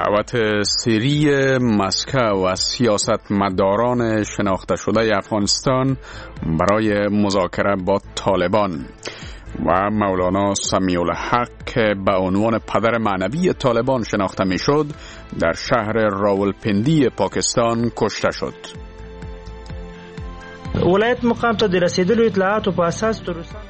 دعوت سری مسکو از سیاستمداران شناخته شده افغانستان برای مذاکره با طالبان و مولانا سمیع الحق که به عنوان پدر معنوی طالبان شناخته می شد در شهر راولپندی پاکستان کشته شد. ولایت مقام ته د رسیدلو اطلاعاتو په اساس تروسان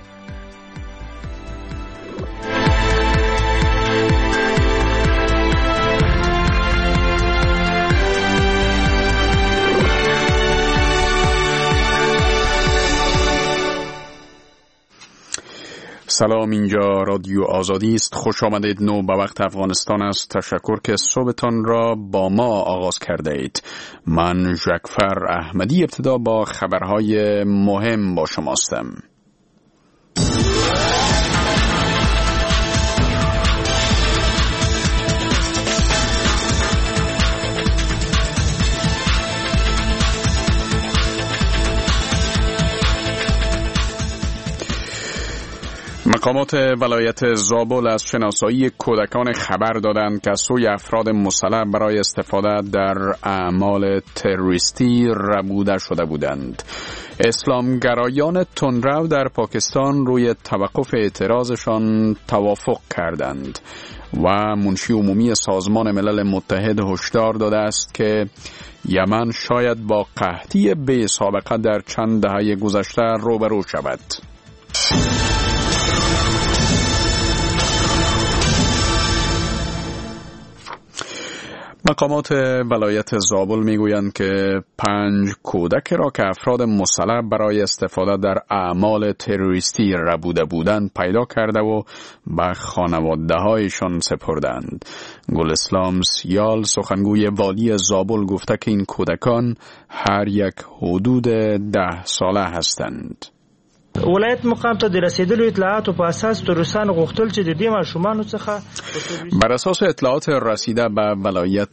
سلام، اینجا رادیو آزادی است. خوش آمدید. نو به وقت افغانستان است. تشکر که صبحتان را با ما آغاز کرده اید. من جعفر احمدی ابتدا با خبرهای مهم با شماستم. مقامات ولایت زابل از شناسایی کودکان خبر دادند که از سوی افراد مسلح برای استفاده در اعمال تروریستی ربوده شده بودند. اسلامگرایان تندرو در پاکستان روی توقف اعتراضشان توافق کردند و منشی عمومی سازمان ملل متحد هشدار داده است که یمن شاید با قحطی بی سابقه در چند دهه گذشته روبرو شود. مقامات ولایت زابل میگویند که 5 کودک را که افراد مسلح برای استفاده در اعمال تروریستی ربوده بودند پیدا کرده و به خانواده‌هایشان سپردند. گل اسلام سیال سخنگوی والی زابل گفته که این کودکان هر یک حدود 10 ساله هستند. ولایت مقام ته د رسیدلو اطلاعاتو په اساس تروریستان غوښتل چې د دې ماشومانو څخه بر اساس اطلاعات رسیده به ولایت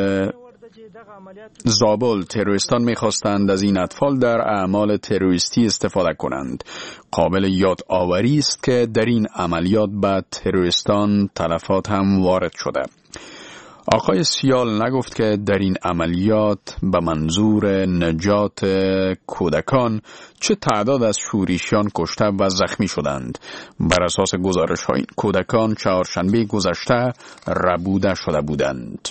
زابل تروریستان می‌خواستند از این اطفال در اعمال تروریستی استفاده کنند. قابل یادآوری است که در این عملیات به تروریستان تلفات هم وارد شده. آقای سیال نگفت که در این عملیات به منظور نجات کودکان چه تعداد از شورشیان کشته و زخمی شدند. بر اساس گزارش‌های کودکان چهارشنبه گذشته ربوده شده بودند.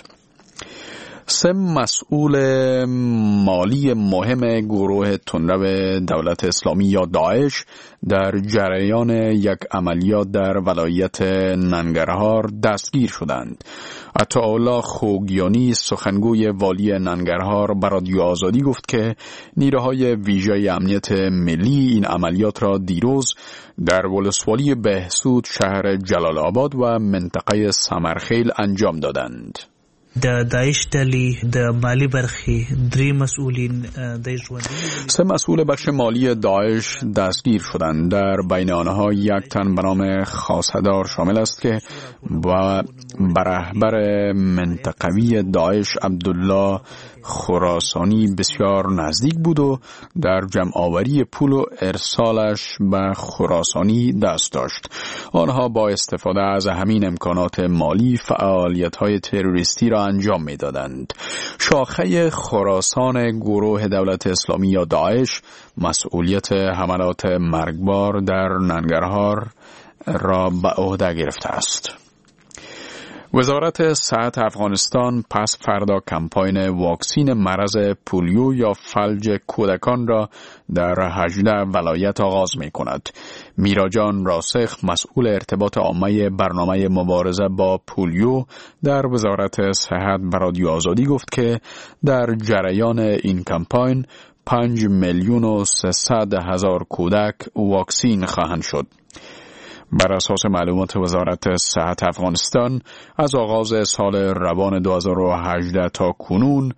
3 مسئول مالی مهم گروه تندرو دولت اسلامی یا داعش در جریان یک عملیات در ولایت ننگرهار دستگیر شدند. عطاالله خوگیانی سخنگوی والی ننگرهار به رادیو آزادی گفت که نیروهای ویژه امنیت ملی این عملیات را دیروز در ولسوالی بهسود شهر جلال آباد و منطقه سمرخیل انجام دادند. د داعش ډلې د مالی برخې 3 مسئولین د ژوندۍ 3 مسئول بخش مالی داعش دستگیر شدند. در بین آنها یک تن به نام خاصدار شامل است که با رهبر منطقوی داعش عبدالله خراسانی بسیار نزدیک بود و در جمع آوری پول و ارسالش به خراسانی دست داشت. آنها با استفاده از همین امکانات مالی فعالیت‌های تروریستی را انجام می‌دادند. شاخه خراسان گروه دولت اسلامی یا داعش مسئولیت حملات مرگبار در ننگرهار را به عهده گرفته است. وزارت صحت افغانستان پس فردا کمپاین واکسین مرض پولیو یا فلج کودکان را در 18 ولایت آغاز می کند. میراجان راسخ مسئول ارتباط عامه برنامه مبارزه با پولیو در وزارت صحت به رادیو آزادی گفت که در جریان این کمپاین 5,300,000 کودک واکسین خواهند شد. بر اساس معلومات وزارت صحت افغانستان از آغاز سال روان 2018 تا کنون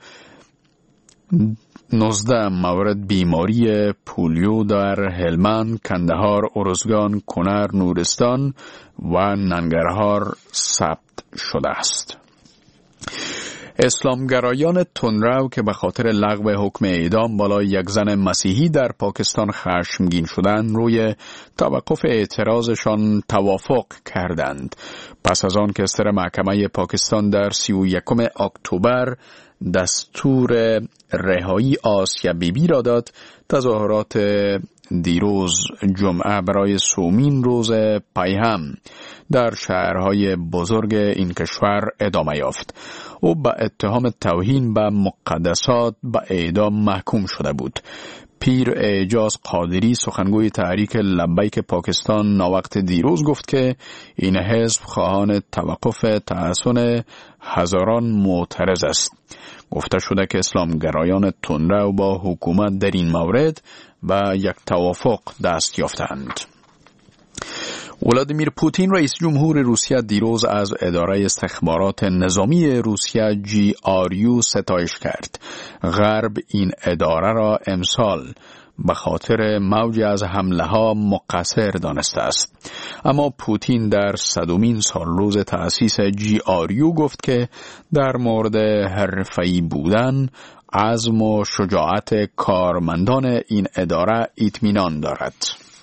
19 مورد بیماری پولیو در هلمند، کندهار، ارزگان، کنر، نورستان و ننگرهار ثبت شده است. اسلامگرایان تندرو که به خاطر لغو حکم اعدام بالای یک زن مسیحی در پاکستان خشمگین شدند روی توقف اعتراضشان توافق کردند. پس از آن که سر محکمه پاکستان در 31 اکتبر دستور رهایی آسیا بیبی را داد، تظاهرات دیروز جمعه برای سومین روز پیهم در شهرهای بزرگ این کشور ادامه یافت. او با اتهام توهین به مقدسات به اعدام محکوم شده بود. پیر اعجاز قادری سخنگوی تحریک لبیک پاکستان ناوقت دیروز گفت که این حزب خواهان توقف تحصن هزاران معترض است. گفته شده که اسلامگرایان تندرو با حکومت در این مورد به یک توافق دست یافتند. ولادیمیر پوتین رئیس جمهور روسیه دیروز از اداره استخبارات نظامی روسیه GRU ستایش کرد. غرب این اداره را امسال به خاطر موج از حمله ها مقصر دانسته است. اما پوتین در 100مین سالروز تأسیس GRU گفت که در مورد حرفه‌ای بودن، عزم و شجاعت کارمندان این اداره اطمینان دارد.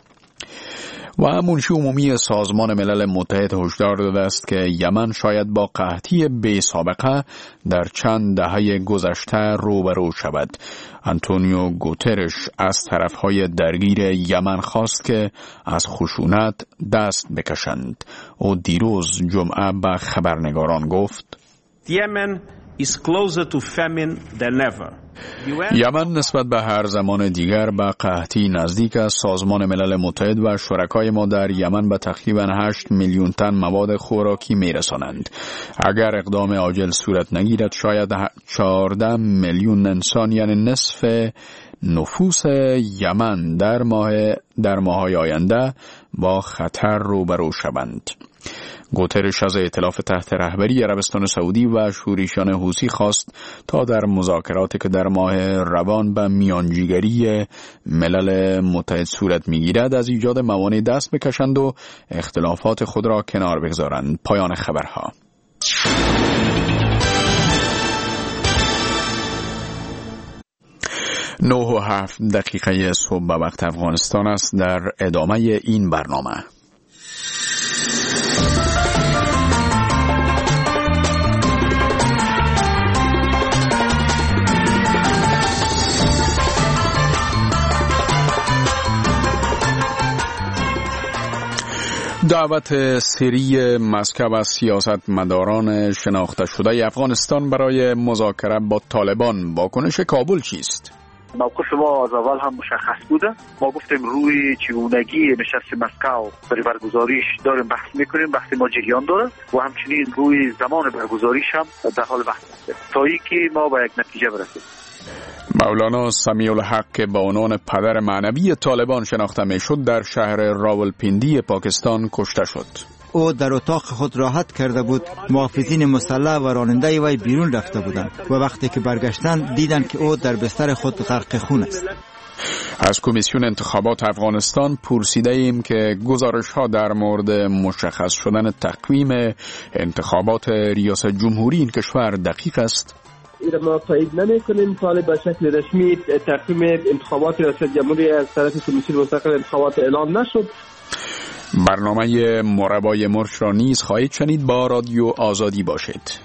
و منشی عمومی سازمان ملل متحد هشدار داده است که یمن شاید با قحطی بی سابقه در چند دهه گذشته روبرو شود. آنتونیو گوترش از طرفهای درگیر یمن خواست که از خشونت دست بکشند. او دیروز جمعه به خبرنگاران گفت: یمن is closer to famine than ever. یمن نسبت به هر زمان دیگر به قحطی نزدیک است. سازمان ملل متحد و شرکای ما در یمن به تقریبا 8 میلیون تن مواد خوراکی میرسانند. اگر اقدام عاجل صورت نگیرد شاید 14 میلیون انسان، یعنی نصف نفوس یمن در ماه‌های آینده با خطر روبرو شوند. گوترش از ائتلاف تحت رهبری عربستان سعودی و شورشیان حوثی خواست تا در مذاکراتی که در ماه روان به میانجیگری ملل متحد صورت میگیرد از ایجاد موانع دست بکشند و اختلافات خود را کنار بگذارند. پایان خبرها. 9:07 صبح به وقت افغانستان است. در ادامه این برنامه دعوت سری مسکو از سیاستمداران شناخته شده افغانستان برای مذاکره با طالبان. واکنش کابل چیست؟ موقف ما از اول هم مشخص بوده. ما گفتیم روی چگونگی نشست مسکو برای برگزاریش داریم بحث میکنیم. بحث ما جریان داره و همچنین روی زمان برگزاریش هم در حال بحث هستیم تا اینکه ما به یک نتیجه برسیم. مولانا سمیع الحق که به عنوان پدر معنوی طالبان شناخته میشد در شهر راولپیندی پاکستان کشته شد. او در اتاق خود راحت کرده بود. محافظین مسلح و راننده وی بیرون رفته بودند و وقتی که برگشتند دیدند که او در بستر خود غرق خون است. از کمیسیون انتخابات افغانستان پرسیده ایم که گزارش ها در مورد مشخص شدن تقویم انتخابات ریاست جمهوری این کشور دقیق است؟ این ما تایید نمی‌کنیم. طالب به شکل رسمی تقویم انتخابات ریاست جمهوری از طرف کمیسیون مستقل انتخابات اعلام نشد. برنامه مربای مرش را نیز خواهید شنید. با رادیو آزادی باشید.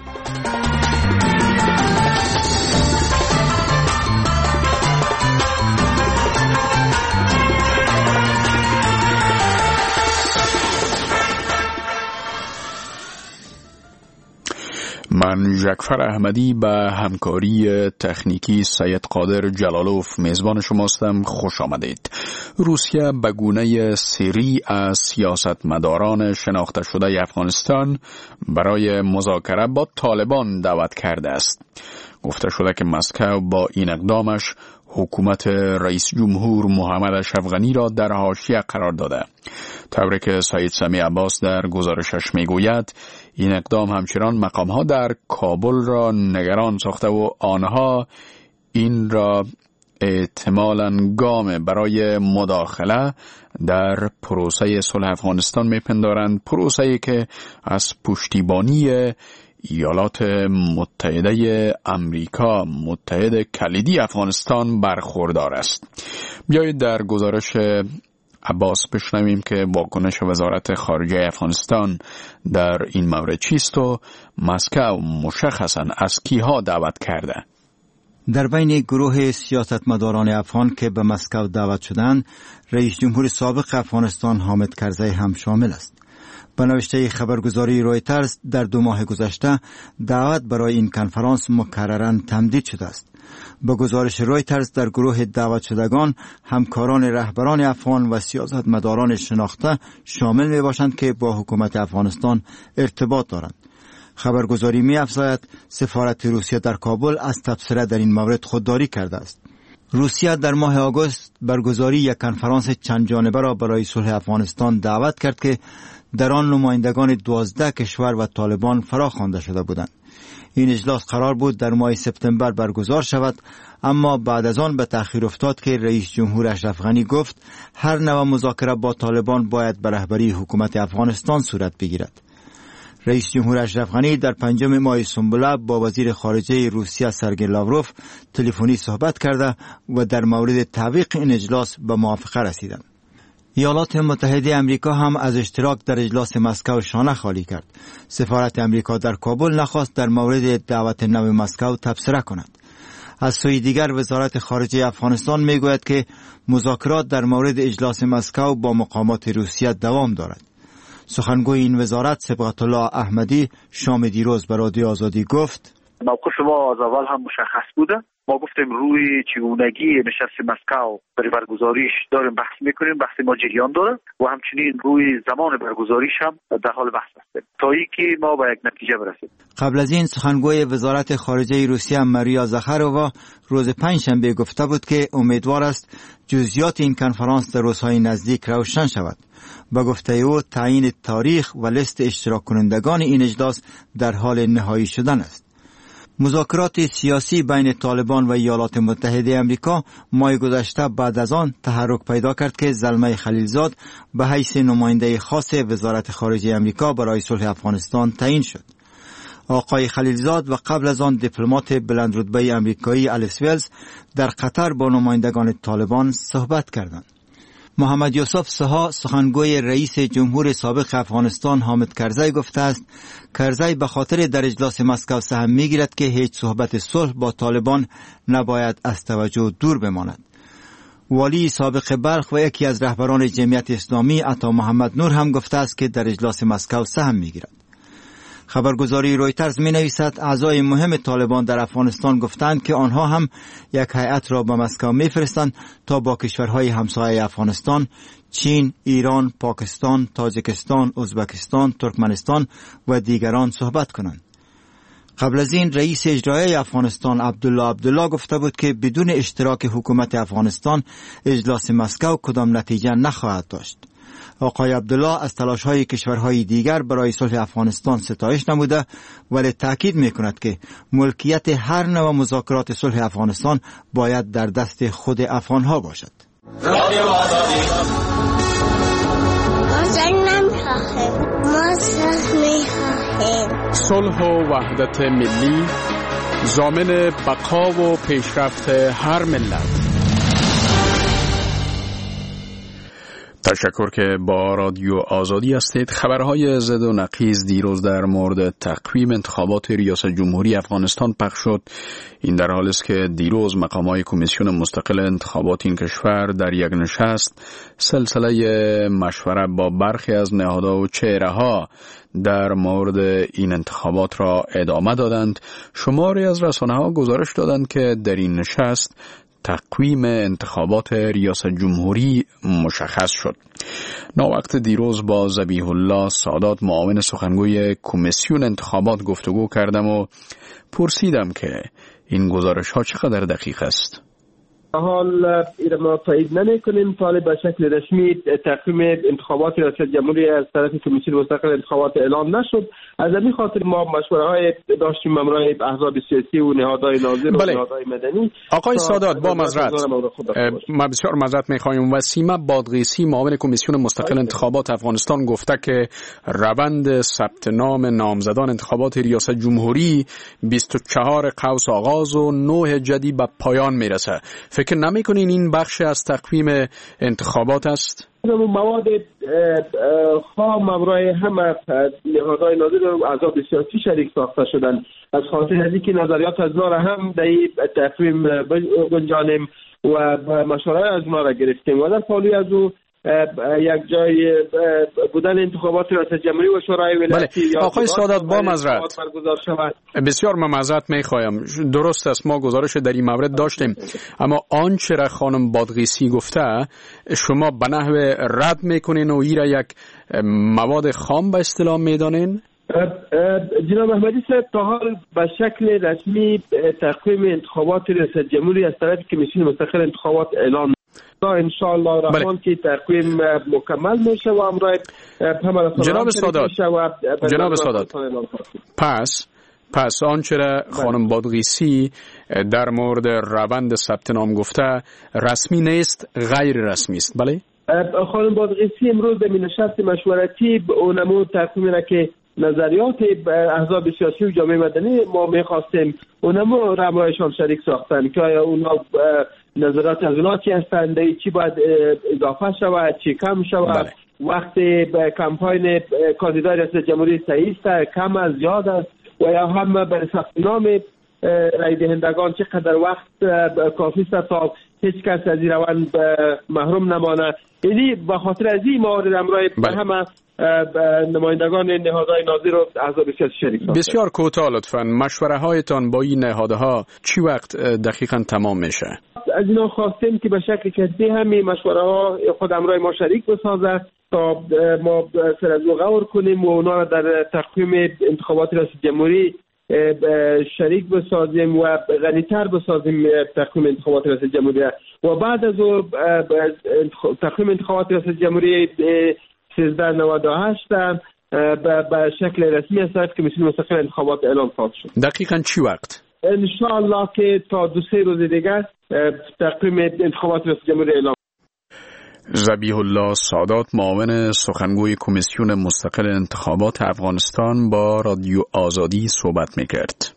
من جعفر احمدی به همکاری تکنیکی سید قادر جلالوف میزبان شماستم. خوش آمدید. روسیه به گونه سری از سیاستمداران شناخته شده افغانستان برای مذاکره با طالبان دعوت کرده است. گفته شده که مسکو با این اقدامش حکومت رئیس جمهور محمد اشرف غنی را در حاشیه قرار داده. طوری که سید سمیع عباس در گزارشش میگوید این اقدام همچنان مقامها در کابل را نگران ساخته و آنها این را احتمالاً گام برای مداخله در پروسه صلح افغانستان میپندارند. پروسه‌ای که از پشتیبانی ایالات متحده امریکا متحد کلیدی افغانستان برخوردار است. بیایید در گزارش عباس بشنویم که واکنش وزارت خارجه افغانستان در این مورد چیست و مسکو مشخصاً از کیها دعوت کرده. در بین گروه سیاستمداران افغان که به مسکو دعوت شدند، رئیس جمهور سابق افغانستان حامد کرزی هم شامل است. به نوشته خبرگزاری رویترز در 2 ماه گذشته دعوت برای این کنفرانس مکرراً تمدید شده است. به گزارش رویترز در گروه دعوت شدگان همکاران رهبران افغان و سیاستمداران شناخته شامل می باشند که با حکومت افغانستان ارتباط دارند. خبرگزاری می افزاید سفارت روسیه در کابل از تبصره در این مورد خودداری کرده است. روسیه در ماه آگوست برگزاری یک کنفرانس چند جانبه را برای صلح افغانستان دعوت کرد که در آن نمایندگان 12 کشور و طالبان فرا خوانده شده بودند. این اجلاس قرار بود در ماه سپتامبر برگزار شود، اما بعد از آن به تأخیر افتاد که رئیس جمهور اشرف غنی گفت هر نوع مذاکره با طالبان باید به رهبری حکومت افغانستان صورت بگیرد. رئیس جمهور اشرف غنی در 5 ماه سنبله با وزیر خارجه روسیه سرگئی لاوروف تلفنی صحبت کرده و در مورد تعویق این اجلاس به موافقه رسیدند. ایالات متحده امریکا هم از اشتراک در اجلاس مسکو شانه خالی کرد. سفارت امریکا در کابل نخواست در مورد دعوت نو مسکو تبصره کند. از سوی دیگر وزارت خارجه افغانستان میگوید که مذاکرات در مورد اجلاس مسکو با مقامات روسیه دوام دارد. سخنگوی این وزارت صبغت الله احمدی شام دیروز به رادیو آزادی گفت موقف ما از اول هم مشخص بوده. ما گفتیم روی چگونگی نشست مسکو برای برگزاریش داریم بحث میکنیم، بحث ما جریان داره و همچنین روی زمان برگزاریش هم در حال بحث هستیم تا اینکه ما به یک نتیجه برسیم. قبل از این سخنگوی وزارت خارجه روسیه ماریا زاخارova روز پنجشنبه گفته بود که امیدوار است جزئیات این کنفرانس در روزهای نزدیک روشن شود. با گفته او تعیین تاریخ و لیست اشتراک کنندگان این اجلاس در حال نهایی شدن است. مذاکرات سیاسی بین طالبان و ایالات متحده امریکا ماه گذشته بعد از آن تحرک پیدا کرد که زلمه خلیلزاد به حیث نماینده خاص وزارت خارجه امریکا برای صلح افغانستان تعیین شد. آقای خلیلزاد و قبل از آن دیپلمات بلند رتبه امریکایی الیس ویلز در قطر با نمایندگان طالبان صحبت کردند. محمد یوسف سها سخنگوی رئیس جمهور سابق افغانستان حامد کرزی گفته است کرزی به خاطر در اجلاس مسکو سهم میگیرد که هیچ صحبت صلح با طالبان نباید از توجه دور بماند. والی سابق بلخ و یکی از رهبران جمعیت اسلامی عطا محمد نور هم گفته است که در اجلاس مسکو سهم میگیرد. خبرگزاری رویترز می نویسد اعضای مهم طالبان در افغانستان گفتند که آنها هم یک هیئت را به مسکو می فرستند تا با کشورهای همسایه افغانستان چین، ایران، پاکستان، تاجیکستان، ازبکستان، ترکمنستان و دیگران صحبت کنند. قبل از این رئیس اجرایی افغانستان عبدالله گفته بود که بدون اشتراک حکومت افغانستان اجلاس مسکو کدام نتیجه نخواهد داشت. آقای عبدالله از تلاش‌های کشورهای دیگر برای صلح افغانستان ستایش نموده ولی تاکید می‌کند که ملکیت هر نوع مذاکرات صلح افغانستان باید در دست خود افغان‌ها باشد. صلح و وحدت ملی ضامن بقا و پیشرفت هر ملت. تشکر که با رادیو آزادی هستید. خبرهای ضد و نقیض دیروز در مورد تقویم انتخابات ریاست جمهوری افغانستان پخش شد. این در حالی است که دیروز مقامات کمیسیون مستقل انتخابات این کشور در یک نشست سلسله مشوره با برخی از نهادها و چهره‌ها در مورد این انتخابات را ادامه دادند. شماری از رسانه‌ها گزارش دادند که در این نشست تقویم انتخابات ریاست جمهوری مشخص شد. ناوقت دیروز با ذبیح الله سادات معاون سخنگوی کمیسیون انتخابات گفتگو کردم و پرسیدم که این گزارش ها چقدر دقیق است. حال ما تایید نمی‌کنیم طالب به شکل رسمی تقویم انتخابات ریاست جمهوری از طرف کمیسیون مستقل انتخابات اعلام نشد. از همین خاطر ما مشوره‌های داشتیم همراه احزاب سیاسی و نهادهای ناظر و نهادهای مدنی. آقای سادات با معذرت ما بسیار معذرت می‌خوایم. وسیمه بادغیسی معاون کمیسیون مستقل انتخابات افغانستان گفته که روند ثبت نام نامزدان انتخابات ریاست جمهوری 24 قوس آغاز و 9 جدی به پایان میرسه. فکر نمی‌کنین این بخش از تقویم انتخابات است؟ مواد خام همراه همه نهادهای ناظر و احزاب سیاسی شریک ساخته شدن. از خاطر از اینکه نظریات از اونا را هم در تقویم گنجانیم و مشوره‌های از اونا را گرفتیم و در پالوی از او یک جای بودن انتخابات ریاست جمهوری و شورای ولایتی. آقای سادات با معذرت بسیار معذرت میخوایم. درست است ما گزارش در این مورد داشتیم، اما آنچه را خانم بادغیسی گفته شما به نحو رد میکنین و این را یک مواد خام به اصطلاح میدانین؟ جناب احمدی صاحب تا حال به شکل رسمی تقویم انتخابات ریاست جمهوری از طرف کمیسیون مستقل انتخابات اعلام ان شاء الله الرحمن که تقویم مکمل میشه و امروز جناب سادات پس آنچه را خانم بادغیسی در مورد روند ثبت نام گفته رسمی نیست، غیر رسمی است. بله خانم بادغیسی امروز در نشست مشورتی اونمو تقویم را که نظریات احزاب سیاسی و جامعه مدنی ما می‌خواستیم اونمو رمایشان شریک ساختن که آیا اونا نظرات از اونا چی هستند، چی باید اضافه شود، چی کم شود. وقتی کمپاین کاندیدای ریاست جمهوری صحیح است، کم از زیاد است و یا هم برای ثبت نام رای دهندگان چقدر وقت کافی است تا هیچ کس از این روند محروم نمانه. یعنی به خاطر از این موارد امروز همه نمایندگان نهادهای ناظر و احزاب سیاسی شریک ساختند. بسیار کوتاه لطفاً مشوره هایتان با این نهادها چی وقت دقیقاً تمام میشه؟ از اینا خواستیم که به شکل کسی همین مشوره ها خود امروز ما شریک بسازه تا ما سر از غور کنیم و اونا در تقویم انتخابات ریاست جمهوری شریک بسازیم و غنی‌تر بسازیم تقویم انتخابات ریاست جمهوری و بعد از تقویم انتخابات ریاست جمهوری 1398 به شکل رسمی از طرف کمیسیون مستقل انتخابات اعلام خواهد شد. دقیقاً چی وقت؟ ان شاء الله که تا 2-3 روز دیگر تقویم انتخابات ریاست جمهوری اعلام. ذبیح الله سادات معاون سخنگوی کمیسیون مستقل انتخابات افغانستان با رادیو آزادی صحبت میکرد.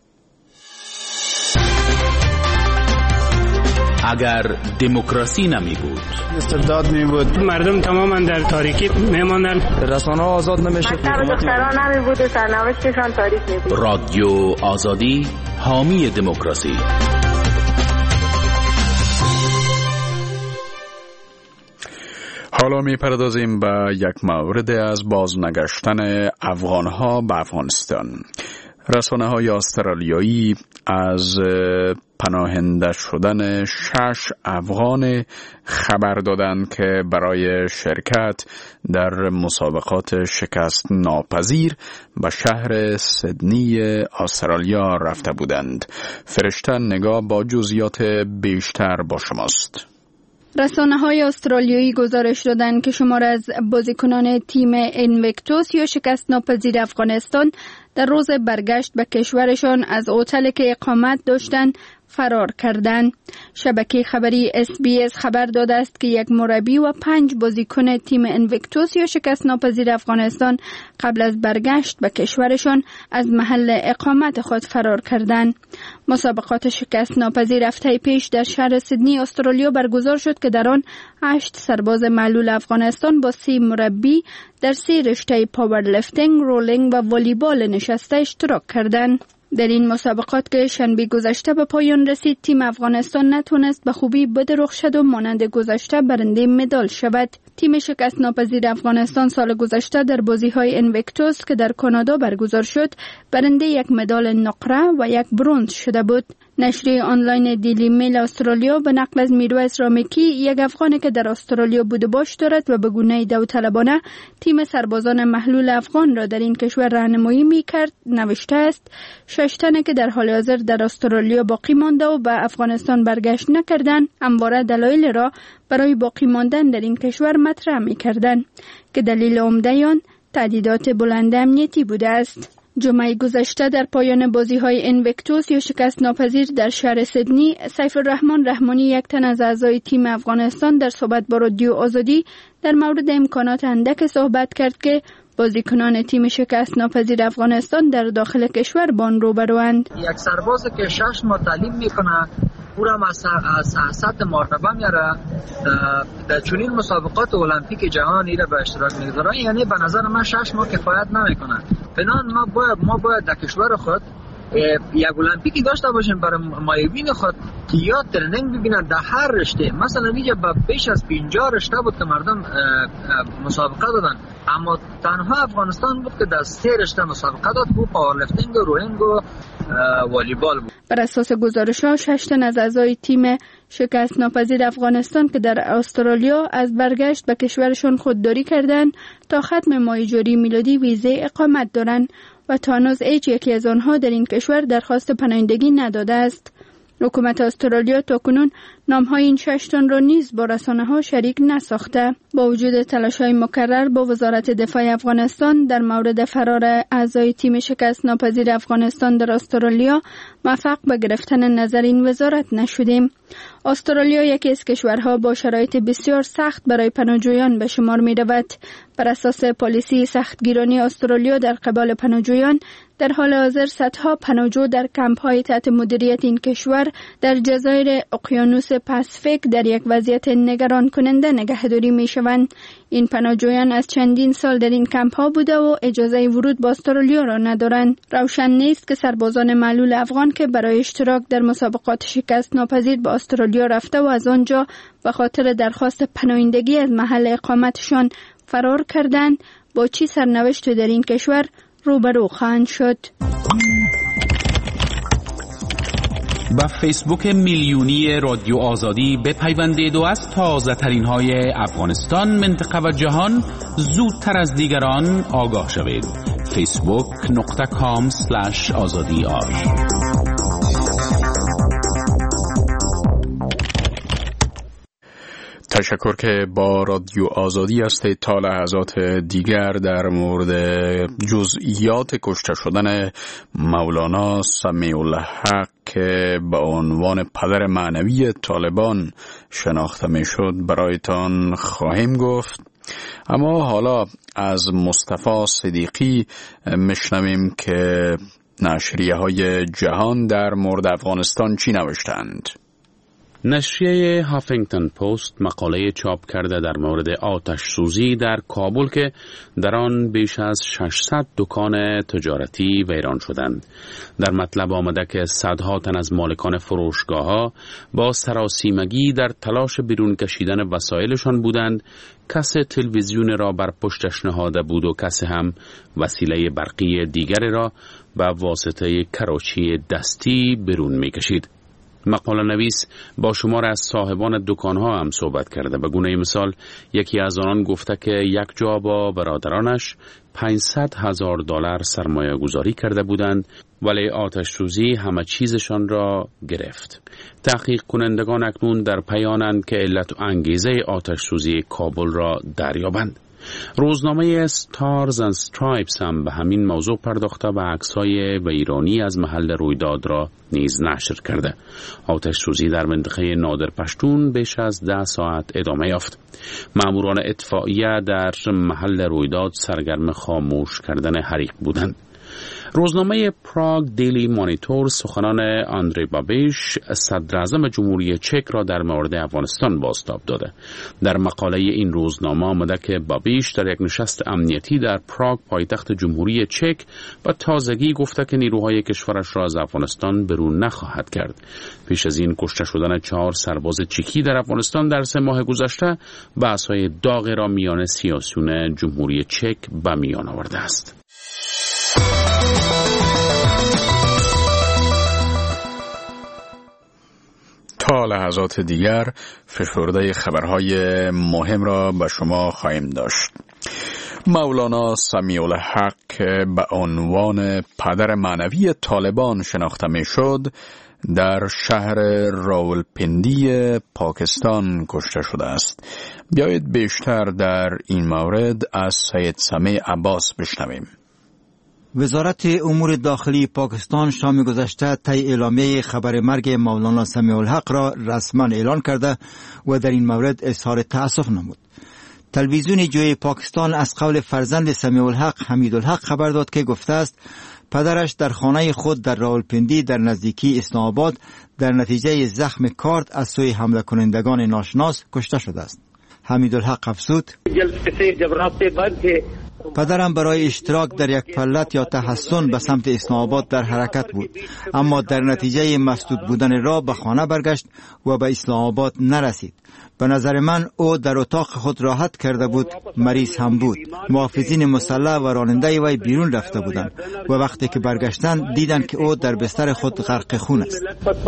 اگر دموکراسی نمی بود، استبداد می بود، مردم تماما در تاریکی میماندن، رسانه ها آزاد نمیشه، دختران نمی بود، سرنوشتشان تاریک می بود. رادیو آزادی حامی دموکراسی. حالا می پردازیم به یک مورد از بازنگشتن افغانها به افغانستان. رسانه‌های استرالیایی از پناهنده شدن 6 افغان خبر دادند که برای شرکت در مسابقات شکست ناپذیر به شهر سیدنی استرالیا رفته بودند. فرشته نگاه با جزئیات بیشتر با شماست. رسانه‌های استرالیایی گزارش دادند که شمار از بازیکنان تیم اینویکتوس یا شکست ناپذیر افغانستان در روز برگشت به کشورشان از هتلی که اقامت داشتند فرار کردند. شبکه خبری SBS خبر داده است که یک مربی و 5 بازیکن تیم اینویکتوس یا شکست ناپذیر افغانستان قبل از برگشت به کشورشان از محل اقامت خود فرار کردند. مسابقات شکست ناپذیر هفته پیش در شهر سیدنی استرالیا برگزار شد که در آن 8 سرباز معلول افغانستان با 30 مربی در 3 رشته پاورلیفتینگ، رولینگ و والیبال نشسته اشتراک کردند. در این مسابقات که شنبه گذشته به پایان رسید، تیم افغانستان نتونست به خوبی بدرخشد و مانند گذشته برنده مدال شود. تیم شکست ناپذیر افغانستان سال گذشته در بازی‌های اینویکتوس که در کانادا برگزار شد، برنده 1 مدال نقره و 1 برنز شده بود. نشریه آنلاین دیلی میل استرالیا به نقل از میرویس رامیکی، یک افغانی که در استرالیا بود و باش دارد و به گونه داوطلبانه تیم سربازان محلول افغان را در این کشور راهنمایی می‌کرد، نوشته است 6 تن که در حال حاضر در استرالیا باقی مانده و به افغانستان برگشت نکردند، همواره دلایل را برای باقی ماندن در این کشور مطرح می‌کردند که دلیل عمده آن تهدیدات بلند امنیتی بوده است. جمعه گذشته در پایان بازی‌های اینویکتوس یا شکست ناپذیر در شهر سیدنی، سیف الرحمن رحمانی، یک تن از اعضای تیم افغانستان، در صحبت با رادیو آزادی در مورد امکانات اندک صحبت کرد که بازیکنان تیم شکست ناپذیر افغانستان در داخل کشور با آن روبروند. یک سرباز که 6 ماه تعلیم میکنه پورم از سطح مرتبه میاره در چنین مسابقات المپیک جهانی را به اشتراک میگذاره، یعنی به نظر من 6 ماه کفایت نمیکنه. بنابراین ما باید در کشور خود یک المپیکی داشته باشیم برای مایوین خود که یا ترنینگ ببینن در هر رشته. مثلا اینجا بیش از 50 رشته بود که مردم مسابقه دادن، اما تنها افغانستان بود که در 3 رشته مسابقه داد، بود پاورلیفتینگ و روینگ و والیبال بود. بر اساس گزارش‌ها 6 تن از اعضای تیم شکست ناپذیر افغانستان که در استرالیا از برگشت به کشورشان خودداری کردند تا ختم ماه جاری میلادی ویزه اقامت دارند و تا هنوز هیچ یکی از آنها در این کشور درخواست پناهندگی نداده است. حکومت استرالیا تاکنون نام‌های این 6 تن را نیز با رسانه‌ها شریک نساخته. با وجود تلاش‌های مکرر با وزارت دفاع افغانستان در مورد فرار اعضای تیم شکست ناپذیر افغانستان در استرالیا موفق به گرفتن نظر این وزارت نشدیم. استرالیا یکی از کشورها با شرایط بسیار سخت برای پناهجویان به شمار می‌رود. بر اساس پالیسی سختگیرانه استرالیا در قبال پناهجویان، در حال حاضر صدها پناهجو در کمپ‌های تحت مدیریت این کشور در جزایر اقیانوس پاسفیک در یک وضعیت نگران کننده نگهداری می‌شوند. این پناهجویان از چندین سال در این کمپ‌ها بوده و اجازه ورود به استرالیا را ندارند. روشن نیست که سربازان معلول افغان که برای اشتراک در مسابقات شکست ناپذیر به استرالیا رفته و از آنجا به خاطر درخواست پناهندگی از محل اقامتشان فرار کردند، با چی سرنوشت در این کشور روبرو خواهند شد. با فیسبوک میلیونی رادیو آزادی بپیوندید و از تازه ترین های افغانستان، منطقه و جهان زودتر از دیگران آگاه شوید. facebook.com/azadi.ar. تشکر که با رادیو آزادی هستید. تا لحظات دیگر در مورد جزئیات کشته شدن مولانا سمیع الحق که به عنوان پدر معنوی طالبان شناخته می شد برایتان خواهیم گفت. اما حالا از مصطفی صدیقی میشنویم که نشریه های جهان در مورد افغانستان چی نوشتند. نشریه هافینگتن پست مقاله چاپ کرده در مورد آتش سوزی در کابل که در آن بیش از 600 دکان تجارتی ویران شدند. در مطلب آمده که صدها تن از مالکان فروشگاه‌ها با سراسیمگی در تلاش بیرون کشیدن وسایلشان بودند. کسی تلویزیون را بر پشتش نهاده بود و کسی هم وسیله برقی دیگری را به واسطه کراچی دستی بیرون می‌کشید. مقاله نویس با شمار از صاحبان دکانها هم صحبت کرده. به گونه مثال یکی از آنان گفته که یک جا با برادرانش $500,000 سرمایه گذاری کرده بودند ولی آتش سوزی همه چیزشان را گرفت. تحقیق کنندگان اکنون در پیانند که علت و انگیزه آتش سوزی کابل را دریابند. روزنامه ستارز اند استرایپس هم به همین موضوع پرداخته و عکس‌های ویرانی از محل رویداد را نیز نشر کرده. آتش سوزی در منطقه نادر پشتون بیش از 10 ساعت ادامه یافت. ماموران اطفائیه در محل رویداد سرگرم خاموش کردن حریق بودند. روزنامه پراگ دیلی مانیتور سخنان آندری بابیش صدر اعظم جمهوری چک را در مورد افغانستان بازتاب داده. در مقاله این روزنامه آمده که بابیش در یک نشست امنیتی در پراگ پایتخت جمهوری چک با تازگی گفته که نیروهای کشورش را از افغانستان برون نخواهد کرد. پیش از این کشته شدن 4 سرباز چکی در افغانستان در 3 ماه گذشته بحث‌های داغی را میان سیاسیون جمهوری چک به میان آورده است. تا لحظات دیگر فشرده خبرهای مهم را به شما خواهیم داشت. مولانا سمیع الحق که به عنوان پدر معنوی طالبان شناخته می شد در شهر راولپندی پاکستان کشته شده است. بیایید بیشتر در این مورد از سید سمیع عباس بشنویم. وزارت امور داخلی پاکستان شام گذشته طی اعلامیه خبر مرگ مولانا سمیع الحق را رسما اعلان کرده و در این مورد اظهار تأسف نمود. تلویزیون جوی پاکستان از قول فرزند سمیع الحق حمید الحق خبر داد که گفته است پدرش در خانه خود در راولپندی در نزدیکی اسلام آباد در نتیجه زخم کارد از سوی حمله کنندگان ناشناس کشته شده است. حمید الحق افزود پدرم برای اشتراک در یک پلت یا تحسن به سمت اسلام آباد در حرکت بود، اما در نتیجه مسدود بودن راه به خانه برگشت و به اسلام آباد نرسید. به نظر من او در اتاق خود راحت کرده بود، مریض هم بود. محافظین مسلح و راننده وی بیرون رفته بودند و وقتی که برگشتند دیدند که او در بستر خود غرق خون است.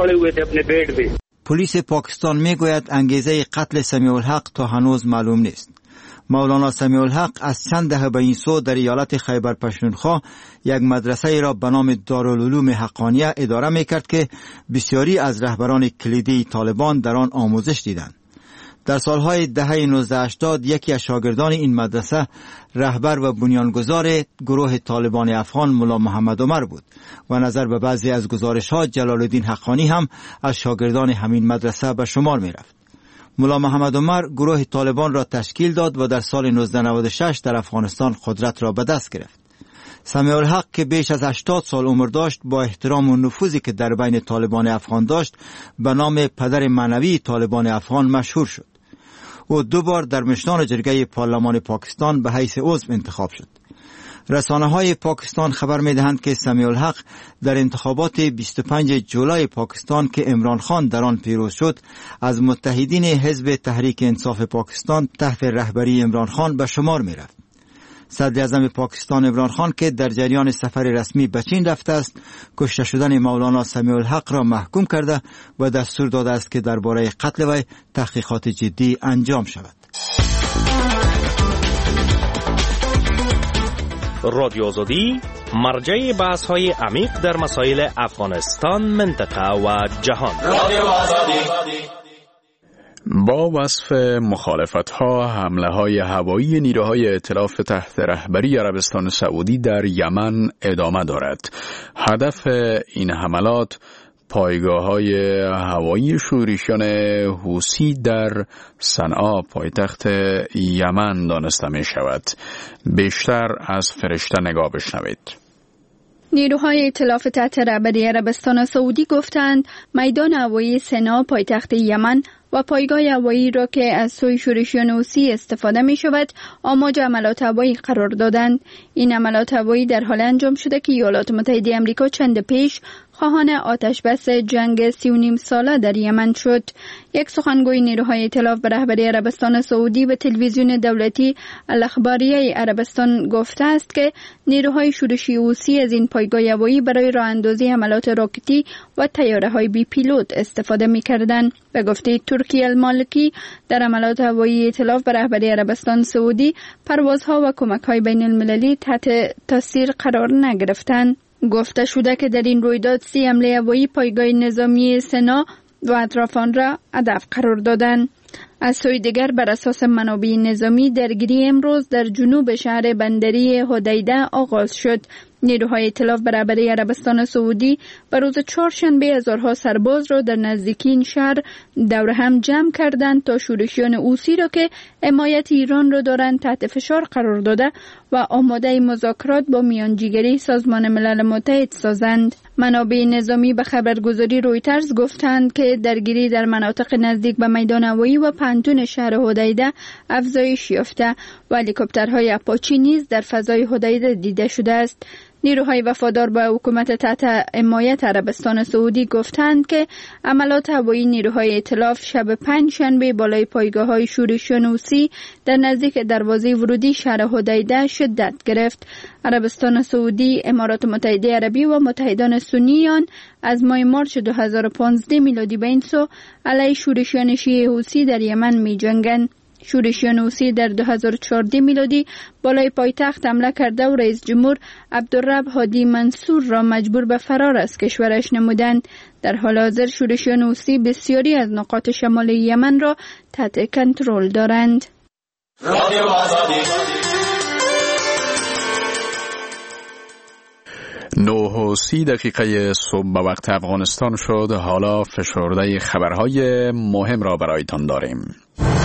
پلیس پاکستان میگوید انگیزه قتل سمیع الحق تا هنوز معلوم نیست. مولانا سمیع الحق از چند دهه به این سو در ایالت خیبر پختونخوا یک مدرسه را به نام دارالعلوم حقانیه اداره میکرد که بسیاری از رهبران کلیدی طالبان در آن آموزش دیدند. در سالهای دهه 1980 یکی از شاگردان این مدرسه رهبر و بنیانگذار گروه طالبان افغان ملا محمد عمر بود و نظر به بعضی از گزارش‌ها جلال الدین حقانی هم از شاگردان همین مدرسه به شمار می‌رفت. ملا محمد عمر گروه طالبان را تشکیل داد و در سال 1996 در افغانستان قدرت را به دست گرفت. سمیع الحق که بیش از 80 سال عمر داشت با احترام و نفوذی که در بین طالبان افغان داشت به نام پدر معنوی طالبان افغان مشهور شد. او 2 بار در مشران جرگه پارلمان پاکستان به حیث عضو انتخاب شد. رسانه‌های پاکستان خبر می‌دهند که سمیع الحق در انتخابات 25 جولای پاکستان که عمران خان در آن پیروز شد از متحدین حزب تحریک انصاف پاکستان تحت رهبری عمران خان به شمار می‌رفت. صدر اعظم پاکستان عمران خان که در جریان سفر رسمی به چین رفته است، کشته شدن مولانا سمیع الحق را محکوم کرده و دستور داده است که درباره قتل وی تحقیقات جدی انجام شود. رادیو آزادی مرجع بحث‌های عمیق در مسائل افغانستان، منطقه و جهان. رادیو آزادی با وصف مخالفت‌ها، حمله‌های هوایی نیروهای ائتلاف تحت رهبری عربستان سعودی در یمن ادامه دارد. هدف این حملات پایگاه‌های هوایی شورشیان حوثی در صنعا پایتخت یمن دانسته می‌شود. بیشتر از فرشته نگاه بشنوید. نیروهای ائتلاف تحت رهبری عربستان سعودی گفتند میدان هوایی سنا پایتخت یمن و پایگاه هوایی را که از سوی شورشیان حوثی استفاده می شود آماج عملات هوایی قرار دادند. این عملات هوایی در حال انجام شده که ایالات متحده آمریکا چند پیش خواهان آتش بس جنگ 3.5 ساله در یمن شد. یک سخنگوی نیروهای ائتلاف به رهبری عربستان سعودی به تلویزیون دولتی الاخباریه عربستان گفته است که نیروهای شورشی حوثی از این پایگاه هوایی برای راه اندازی حملات راکتی و طیاره‌های بی پیلوت استفاده می‌کردند. به گفته ترکی المالکی در عملات هوایی ائتلاف به رهبری عربستان سعودی پروازها و کمک‌های بین المللی تحت تاثیر قرار نگرفتند. گفته شده که در این رویداد 30 حمله هوایی پایگاه نظامی سنا و اطراف آن را هدف قرار دادند. از سوی دیگر بر اساس منابع نظامی درگیری امروز در جنوب شهر بندری حدیده آغاز شد. نیروهای ائتلاف به رهبری عربستان سعودی به روز چهارشنبه هزارها سرباز را در نزدیکی این شهر دور هم جمع کردند تا شورشیان حوثی را که حمایت ایران را دارند تحت فشار قرار داده و آماده مذاکرات با میانجیگری سازمان ملل متحد سازند. منابع نظامی به خبرگزاری رویترز گفتند که درگیری در مناطق نزدیک به میدان هوایی و پنتون شهر حدیده افزایش یافته و هلیکوپترهای آپاچی نیز در فضای حدیده دیده شده است. نیروهای وفادار به حکومت تحت حمایت عربستان سعودی گفتند که عملات هوایی نیروهای ائتلاف شب 5 شنبه بالای پایگاه‌های شورشیان حوثی در نزدیک دروازه ورودی شهر حدیده شدت گرفت. عربستان سعودی، امارات متحده عربی و متحدان سنی آن از ماه مارچ 2015 میلادی به این سو علیه شورشیان شیعه حوثی در یمن می‌جنگند. شورشیان حوثی در 2014 میلادی بالای پایتخت حمله کرده و رئیس جمهور عبدالرب هادی منصور را مجبور به فرار از کشورش نمودند. در حال حاضر شورشیان حوثی بسیاری از نقاط شمال یمن را تحت کنترل دارند. 9:30 صبح به وقت افغانستان شد. حالا فشرده خبرهای مهم را برایتان داریم.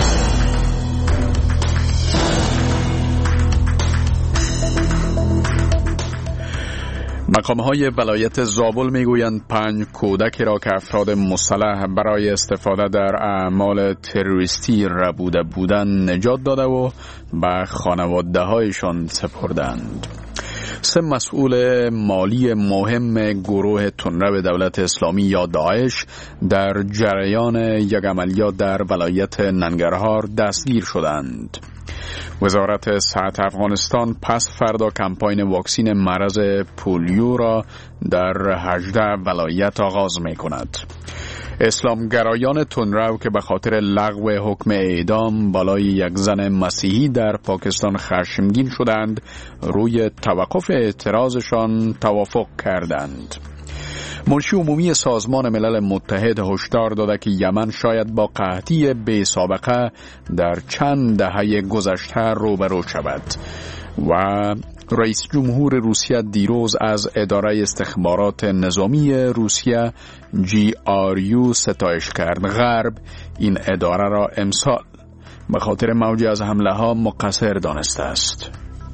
مقام‌های ولایت زابل میگویند 5 کودکی را که افراد مسلح برای استفاده در اعمال تروریستی ربوده بودند نجات داده و به خانواده‌هایشان سپردند. 3 مسئول مالی مهم گروه تندرو دولت اسلامی یا داعش در جریان یک عملیات در ولایت ننگرهار دستگیر شدند. وزارت صحت افغانستان پس فردا کمپاین واکسین مرض پولیو را در 18 ولایت آغاز می کند. اسلامگرایان تندرو که به خاطر لغو حکم اعدام بالای یک زن مسیحی در پاکستان خشمگین شدند، روی توقف اعتراضشان توافق کردند. منشی عمومی سازمان ملل متحد هشدار داده که یمن شاید با قحطی بی سابقه در چند دهه گذشته روبرو شود و رئیس جمهور روسیه دیروز از اداره استخبارات نظامی روسیه GRU ستایش کرد. غرب این اداره را امسال به خاطر موج از حمله ها مقصر دانسته است.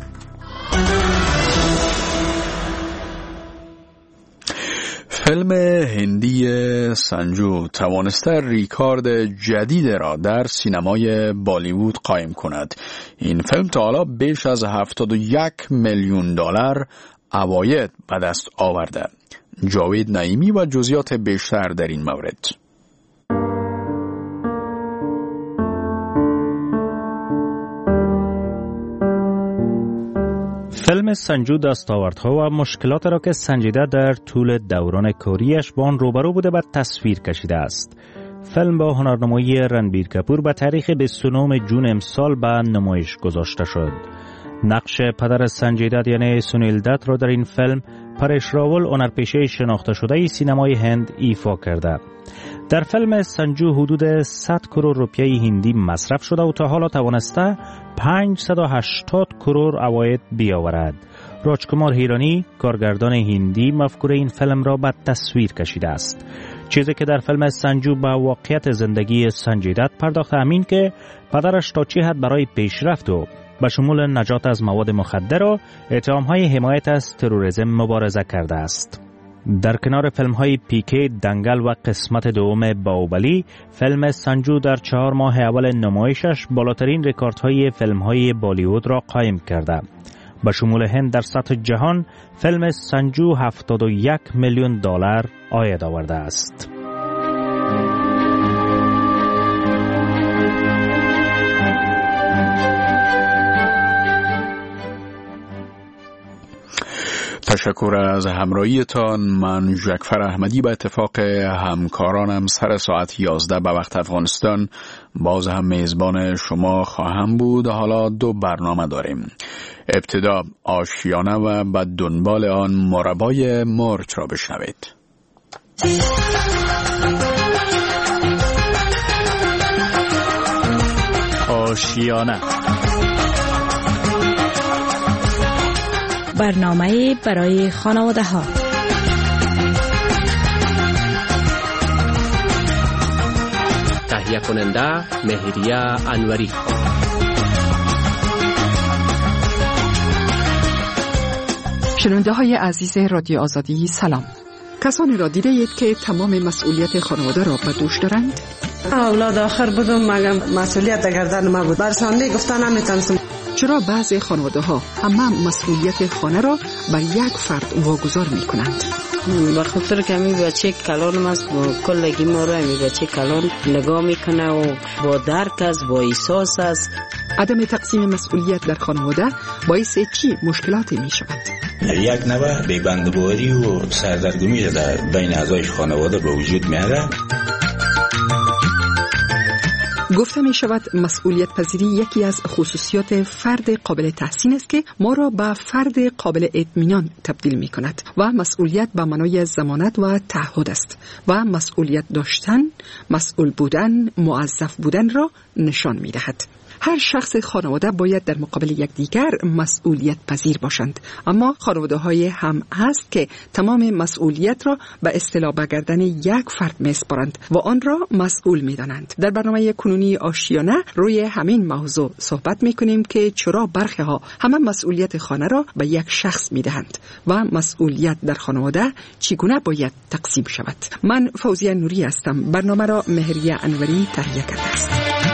فیلم هندی سنجو توانسته ریکارد جدید را در سینمای بالیوود قایم کند. این فیلم تا حالا بیش از 71 میلیون دلار عواید به دست آورده. جاوید نعیمی و جزئیات بیشتر در این مورد. فیلم سنجو دستاوردها و مشکلات را که سنجیده در طول دوران کاریش با آن روبرو بوده و تصویر کشیده است. فیلم با هنرنمایی رنبیر کپور به تاریخ 29 جون امسال به نمایش گذاشته شد. نقش پدر سنجی دت یعنی سونیل دت را در این فیلم پرش راول هنرپیشه شناخته شده سینمای هند ایفا کرده. در فیلم سنجو حدود 100 کرور روپیه هندی مصرف شده و تا حالا توانسته 580 کرور عواید بیاورد. راجکمار هیرانی کارگردان هندی مفکوره این فیلم را به تصویر کشیده است. چیزی که در فیلم سنجو به واقعیت زندگی سنجی دت پرداخته، همین که پدرش تا چه حد برای پیشرفت و به شمول نجات از مواد مخدر و اتهام‌های حمایت از تروریسم مبارزه کرده است. در کنار فیلم‌های پیکه، دنگل و قسمت دوم باهوبلی، فیلم سنجو در 4 ماه اول نمایشش بالاترین رکوردهای فیلم‌های بالیوود را قایم کرده. به شمول هند در سطح جهان فیلم سنجو 71 میلیون دلار عاید آورده است. تشکر از همراهیتان. من جعفر احمدی به اتفاق همکارانم سر ساعت 11 به وقت افغانستان باز هم میزبان شما خواهم بود. حالا 2 برنامه داریم. ابتدا آشیانه و به دنبال آن مربای مرچ را بشنوید. آشیانه، برنامه برای خانواده ها. تهیه کننده مهریه انوری. شنونده های عزیز رادیو آزادی سلام. کسانی را دیده اید که تمام مسئولیت خانواده را به دوش دارند؟ اولاد آخر بودم، مگم مسئولیت در گردن ما بود. برسانده گفتن نمیتونستم. چرا بعضی خانواده‌ها همه مسئولیت خانه را بر یک فرد واگذار می‌کنند؟ به خاطر که می بچه کلانم است، کلگی ما را می بچه کلان نگاه میکنه و با درک است، با احساس است. عدم تقسیم مسئولیت در خانواده باعث چی مشکلاتی می شود؟ یک نوع بی‌بندوباری و سردرگمی در بین اعضای خانواده به وجود میاره. گفته می شود مسئولیت پذیری یکی از خصوصیات فرد قابل تحسین است که ما را به فرد قابل اطمینان تبدیل می کند و مسئولیت به معنای ضمانت و تعهد است و مسئولیت داشتن، مسئول بودن، موظف بودن را نشان می دهد. هر شخص خانواده باید در مقابل یکدیگر مسئولیت پذیر باشند، اما خانواده‌های هم هست که تمام مسئولیت را به اصطلاح برگردن یک فرد می‌سپارند و آن را مسئول می‌دانند. در برنامه کنونی آشیانه روی همین موضوع صحبت می‌کنیم که چرا برخی‌ها همه مسئولیت خانه را به یک شخص می‌دهند و مسئولیت در خانواده چگونه باید تقسیم شود. من فوزیه نوری هستم. برنامه را مهریه انوری تهیه کرده است.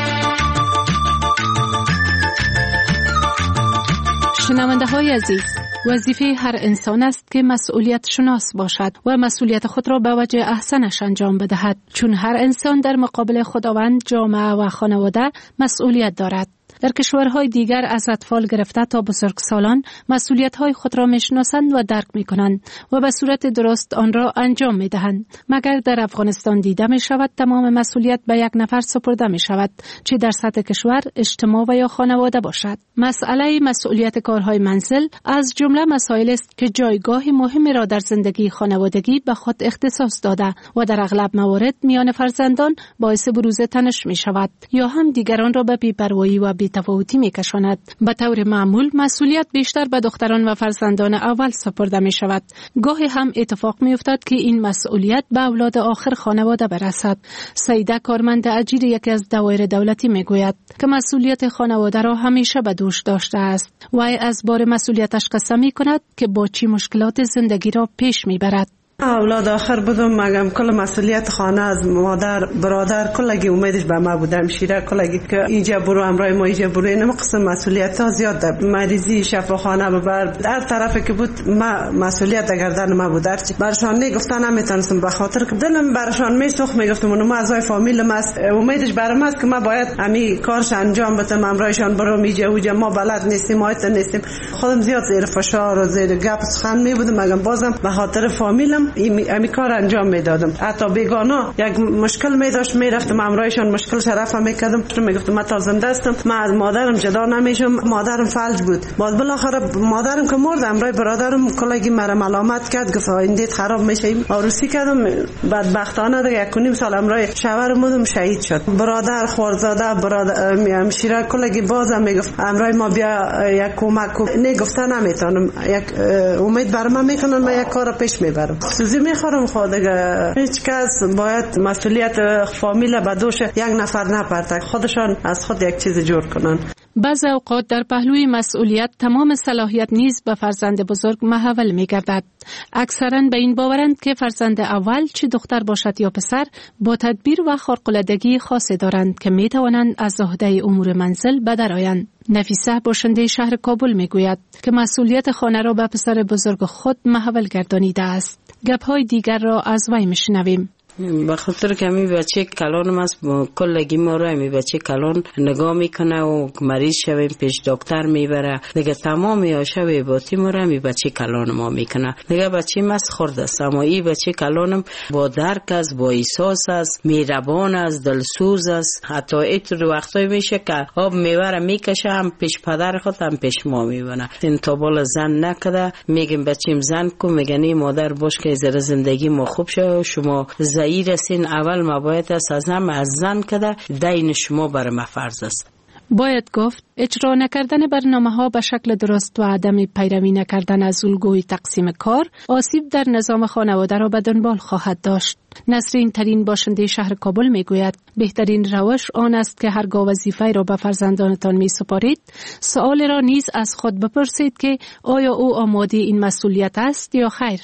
شنونده های عزیز، وظیفه هر انسان است که مسئولیت شناس باشد و مسئولیت خود را به وجه احسنش انجام بدهد، چون هر انسان در مقابل خداوند، جامعه و خانواده مسئولیت دارد. در کشورهای دیگر از اطفال گرفته تا بزرگسالان مسئولیت‌های خود را می‌شناسند و درک می‌کنند و به صورت درست آن را انجام می‌دهند. مگر در افغانستان دیده می‌شود تمام مسئولیت به یک نفر سپرده می‌شود، چه در سطح کشور، اجتماع و یا خانواده باشد. مسئله مسئولیت کارهای منزل از جمله مسائل است که جایگاه مهمی را در زندگی خانوادگی به خود اختصاص داده و در اغلب موارد میان فرزندان باعث بروز تنش می‌شود یا هم دیگران را به بی‌پروایی و بی‌تفاوتی می‌کشاند. به طور معمول مسئولیت بیشتر به دختران و فرزندان اول سپرده می‌شود. گاهی هم اتفاق می‌افتد که این مسئولیت به اولاد آخر خانواده برسد. سیده کارمند اجیر یکی از دوایر دولتی می‌گوید که مسئولیت خانواده را همیشه به دوش داشته است و از بار مسئولیتش قسم می‌کند که با چی مشکلات زندگی را پیش می‌برد. اولاد آخر بودم، مگم کل مسئولیت خانه از مادر برادر کلگی امیدش به ما بودم، شیره کلگی که اینجا برو همراه ما اینجا برو، اینم قسم مسئولیت ها زیاد ده. مریضی شفاخانه ببر، در طرفی که بود ما مسئولیت در گردن ما بود. برشان نگفتن نمیتونستم به خاطر که دلم برشان میسوخت، میگفتم اونم اعضای فامیلم است، امیدش برام است که ما باید همین کارش انجام بدم، همراهشان برو اینجا اوجا، ما بلد نیستیم، آیت نیستیم. خودم زیاد زیر فشار و زیر گپ سخن میبودم، مگم بازم به خاطر فامیلم این کار انجام میدادم. حتی بیگانا یک مشکل میداشت میرفتم همراهشان، مشکل شرفم میکردم، میگفتم من تا زنده هستم، من از مادرم جدا نمیشم. مادرم فلج بود، باز بالاخره مادرم که مرد، همراه برادرم کلاگی مرا ملامت کرد، گفت ایندیت خراب میشه. عروسی کردم، بدبختانه دیگه 1.5 سال همراه شوهرم بودم، شهید شد. برادر خوارزاده، برادر همشیره کلاگی بازم میگفت همراه ما بیا یک کمک، نگفته نمیتونم، یک امید بر من میکنن من یک کار پیش میبرم. سوزی میخورم خود دیگه. هیچ کس باید مسئولیت فامیل به دوش یک نفر نپرته، خودشان از خود یک چیز جور کنن. بعض اوقات در پهلوی مسئولیت تمام صلاحیت نیز به فرزند بزرگ محول می‌گردد. اکثراً به این باورند که فرزند اول چه دختر باشد یا پسر با تدبیر و خارق‌العادگی خاصی دارند که می‌توانند از عهده امور منزل بدرآیند. نفیسه باشنده شهر کابل می‌گوید که مسئولیت خانه را به پسر بزرگ خود محول گردانیده است. گپ‌های دیگر را از وی می‌شنویم. به خاطر که می بچه کلانم است، کلگی ما را می بچه کلان نگاه میکنه و مریض شویم پیش دکتر میبره دیگه، تمام یاشه و باتی ما را می بچه کلان ما میکنه دیگه. بچه مست خورده است، اما این بچه کلانم با درک است، با احساس است، میربان است، دلسوز است. حتی اینطور وقتایی میشه که آب میبره میکشه، هم پیش پدر خود هم پیش ما میبنه. این تابال زن نکده، میگیم بچیم زن کن، میگنی مادر باش که زیر زندگی ما خوب شه، شما رسین اول ما باید از زن کده، دین شما بر ما فرض است. باید گفت اجرا نکردن برنامه ها به شکل درست و عدم پیروی نکردن از الگوی تقسیم کار آسیب در نظام خانواده را به دنبال خواهد داشت. نسرین ترین باشنده شهر کابل میگوید بهترین روش آن است که هرگاه وظیفه را به فرزندانتان می سپارید، سؤال را نیز از خود بپرسید که آیا او آماده این مسئولیت است یا خیر.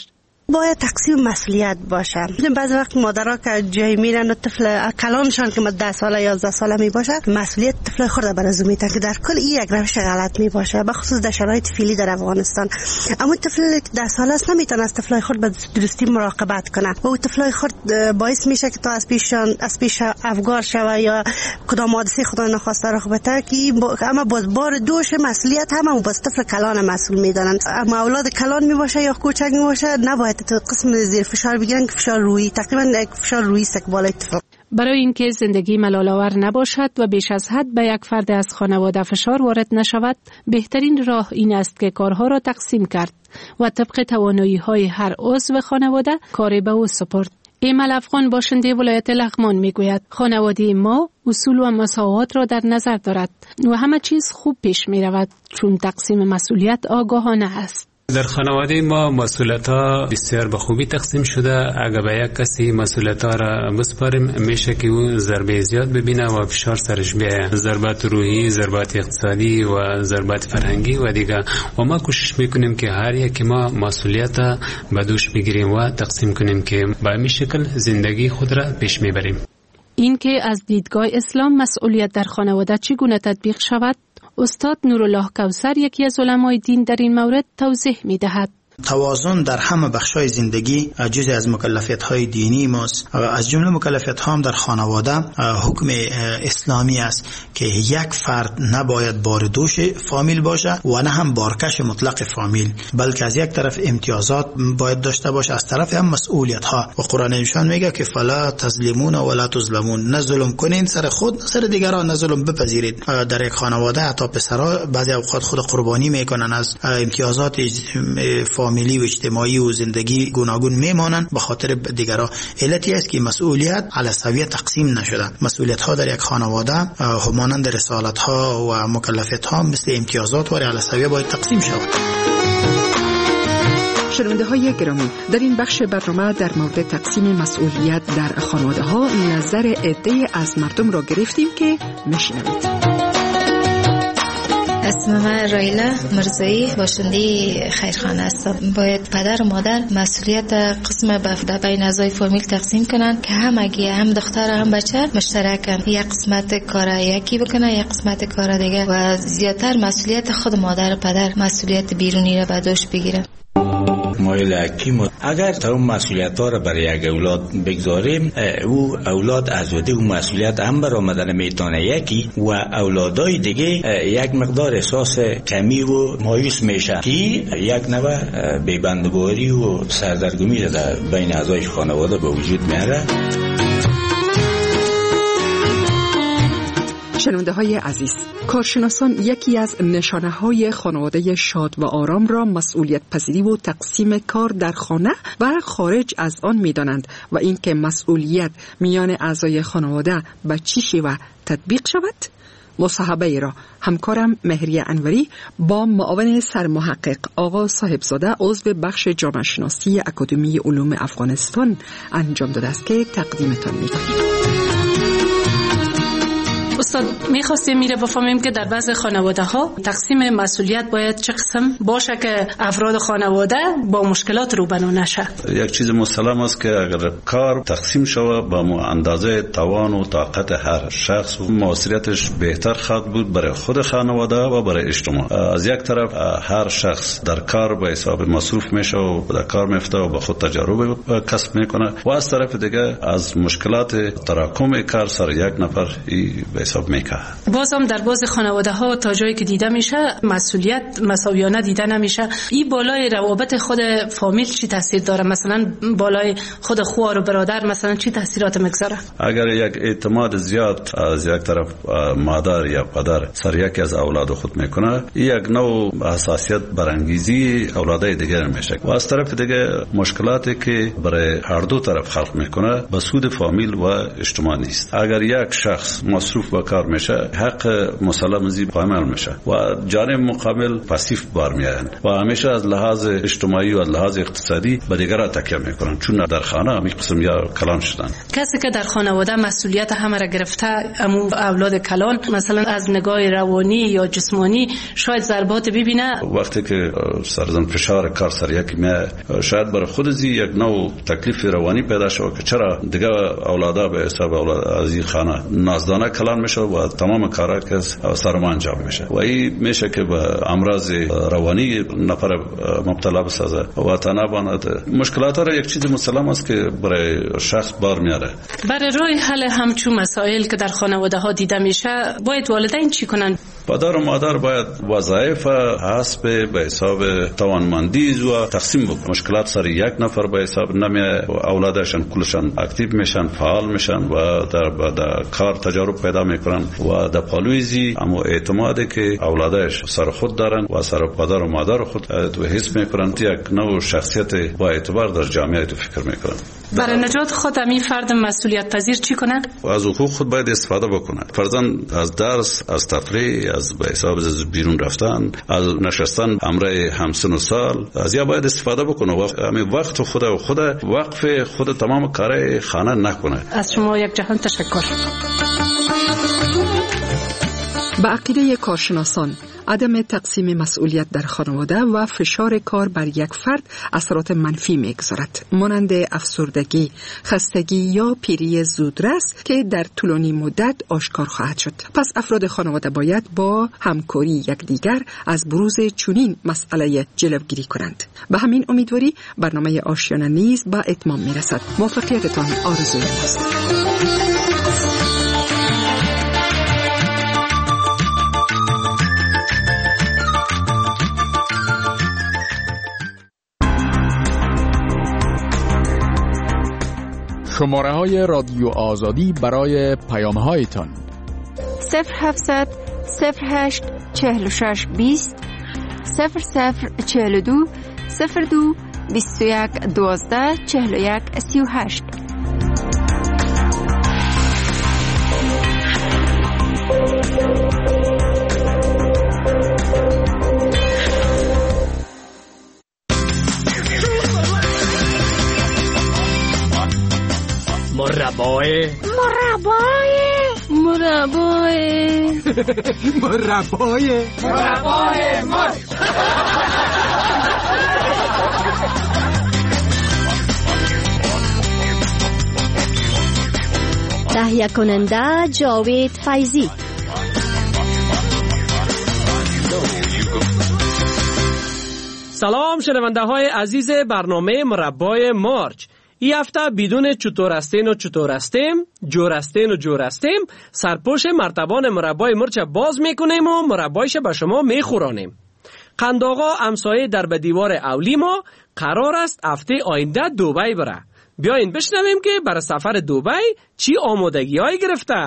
باید تقسیم مسئولیت باشه. بعضی وقت مادرها که جای میرن و طفل کلانشان که 10 ساله 11 ساله می باشه مسئولیت طفل خود بر از میتن که در کل این یک روش غلط می باشه، به خصوص در شرایط فعلی در افغانستان. اما طفل 10 ساله است نمیتونه از طفلای خود به درستی مراقبت کنه و او طفلای خود باعث میشه که تا از پیش افگار شوه یا کدام حادثه خدا ناخواسته رخ بده که اما باز بار دوش مسئولیت هم باز طفل کلان مسئول میدانن. اما اولاد کلان می باشه یا کوچک می باشه نباید تو قسم زیر فشار بگیرن که فشار روحی تقریبا یک فشار روحی استقبال اتفاق. برای اینکه زندگی ملال‌آور نباشد و بیش از حد به یک فرد از خانواده فشار وارد نشود، بهترین راه این است که کارها را تقسیم کرد و طبق توانایی‌های هر عضو خانواده کار به او سپرد. ایمل افغان باشنده ولایت لغمان میگوید خانواده ما اصول و مساوات را در نظر دارد و همه چیز خوب پیش می رود چون تقسیم مسئولیت آگاهانه است. در خانواده ما مسئولیت‌ها بسیار به خوبی تقسیم شده. اگر به یک کسی مسئولیت‌ها را بسپاریم میشه که او ضربه زیاد ببینه و فشار سرش بیاید، ضربات روحی، ضربات اقتصادی و ضربات فرهنگی و دیگه. و ما کوشش میکنیم که هر یک ما مسئولیت به دوش بگیریم و تقسیم کنیم که به این شکل زندگی خود را پیش میبریم. این که از دیدگاه اسلام مسئولیت در خانواده چگونه تطبیق شود، استاد نورالله کوثر یکی از علمای دین در این مورد توضیح می‌دهد. توازن در همه بخش‌های زندگی جزء از مکلفیت‌های دینی ماست. از جمله مکلفیت‌ها هم در خانواده حکم اسلامی است که یک فرد نباید بار دوش فامیل باشه و نه هم بارکش مطلق فامیل، بلکه از یک طرف امتیازات باید داشته باشه، از طرف هم مسئولیت‌ها. و قرآن نشان میگه که فلا تظلمون ولا تظلمون، نه ظلم کنین سر خود نه سر دیگران، نه ظلم بپذیرید. در یک خانواده حتی پسرها بعضی اوقات خود قربانی میکنن از امتیازات فامیلی و اجتماعی و زندگی گوناگون میمانند به خاطر دیگران. علتی است که مسئولیت علی سویه تقسیم نشده. مسئولیت ها در یک خانواده همانند رسالت ها و مکلفیت ها مثل امتیازات و علی سویه باید تقسیم شود. شنونده های گرامی، در این بخش برنامه در مورد تقسیم مسئولیت در خانواده ها نظر عده از مردم را گرفتیم که میشنوید. اسم من رایلا مرزایی باشنده خیرخانه هستم. باید پدر و مادر مسئولیت قسم به بین اعضای فامیل تقسیم کنن که هم اگه هم دختر هم بچه مشترکن، یک قسمت کار یکی بکنن یک قسمت کار دیگه و زیادتر مسئولیت خود مادر و پدر مسئولیت بیرونی را به دوش بگیرن. اگر تمام مسئولیت‌ها را برای یک اولاد بگذاریم، او اولاد از عهده اون مسئولیت هم برآمدن میتونه یکی و اولادای دیگه یک مقدار احساس کمی و مایوس میشه که یک نوع بی‌بندوباری و سردرگمی در بین اعضای خانواده به وجود میاره. شنونده های عزیز، کارشناسان یکی از نشانه های خانواده شاد و آرام را مسئولیت پذیری و تقسیم کار در خانه و خارج از آن می دانند و اینکه مسئولیت میان اعضای خانواده به چی شیوه تطبیق شود. مصاحبه ای را همکارم مهریه انوری با معاون سرمحقق آقا صاحبزاده عضو بخش جامعه شناسی اکادمی علوم افغانستان انجام داده است که تقدیمتان می کنیم. استاد میخواستیم میره بفهمیم که در بعض خانواده ها تقسیم مسئولیت باید چه قسم باشه که افراد خانواده با مشکلات روبرو نشه. یک چیز مسلم است که اگر کار تقسیم شود با اندازه توان و طاقت هر شخص و موثریتش بهتر خواهد بود برای خود خانواده و برای اجتماع. از یک طرف هر شخص در کار به حساب مصروف میشه و در کار میفته و به خود تجربه کسب میکنه و از طرف دیگه از مشکلات تراکم کار سر یک نفر حساب میکنه. بازم در بعض خانواده ها تا جایی که دیده میشه مسئولیت مساویانه دیده نمیشه. این بالای روابط خود فامیل چی تاثیر داره؟ مثلا بالای خود خوار و برادر مثلا چی تاثیرات میگذاره؟ اگر یک اعتماد زیاد از یک طرف مادر یا پدر سر یکی از اولاد خود میکنه، یک نوع حساسیت برانگیزی اولادای دیگر میشه و از طرف دیگه مشکلاتی که برای هر دو طرف خلق میکنه به سود فامیل و اجتماع نیست. اگر یک شخص مصروف به کار میشه حق مسلم زی پایمال میشه و جانب مقابل پاسیف بار میآیند و همیشه از لحاظ اجتماعی و از لحاظ اقتصادی به دیگران تکیه میکنن، چون در خانه همین قسم یا کلان شدن. کسی که در خانواده مسئولیت همه را گرفته، امو اولاد کلان مثلا از نگاه روانی یا جسمانی شاید ضربات ببینه، وقتی که سرزن فشار کار سر یک میاد شاید برای خود زی یک نوع تکلیف روانی پیدا شود که چرا دیگه اولادا به حساب اولاد از این خانه نازدانه کلان میشه و تمام کارا که سرما انجام میشه و این میشه که به امراض روانی نفر مبتلا بسازه و تنابانات مشکلات را یک چیز مسلم است که برای شخص بار میاره. برای راه حل همچون مسائل که در خانواده ها دیده میشه باید والدین چی کنن؟ پدر و مادر باید وظایف حسب به حساب توانمندی و تقسیم بکنن. مشکلات سر یک نفر به حساب نمیه، اولادشان کلشان اکتیو میشن، فعال میشن و در کار تجارب پیدا میکنن و در پالویزی اما اعتمادی که اولادش سر خود دارن و سر پدر و مادر خود حس میکنن یک نوع شخصیت با اعتبار در جامعه تو فکر میکنن. برای نجات خود همین فرد مسئولیت پذیر چی کنه؟ از حقوق خود باید استفاده بکنه. فرضاً از درس، از تفریح، از به حساب بیرون رفتن، از نشستن همراه همسن و سال، از یا باید استفاده بکنه و همین وقت خود وقف خود تمام کارهای خانه نکنه. از شما یک جهان تشکر. به عقیده کارشناسان عدم تقسیم مسئولیت در خانواده و فشار کار بر یک فرد اثرات منفی میگذارد، مانند افسردگی، خستگی یا پیری زودرس که در طولانی مدت آشکار خواهد شد. پس افراد خانواده باید با همکاری یکدیگر از بروز چنین مسئله جلوگیری کنند. به همین امیدواری برنامه آشیانه نیز به اتمام میرسد. موفقیتتان آرزوی ماست. شماره های رادیو آزادی برای پیام هایتان 0700 08 46 20 0042 02 21 12 41 38. مربای تهیه کننده جاوید فیضی. سلام شنونده های عزیز برنامه مربای مارچ. این هفته بدون چطور هستین و چطور هستیم، جور هستین و جور هستیم، سرپوش مرتبان مربای مرچ باز میکنیم و مربایش به شما میخورانیم. قندآقا همسایه در به دیوار اولی ما قرار است هفته آینده دبی بره. بیاین بشنویم که برای سفر دبی چی آمادگی های گرفته.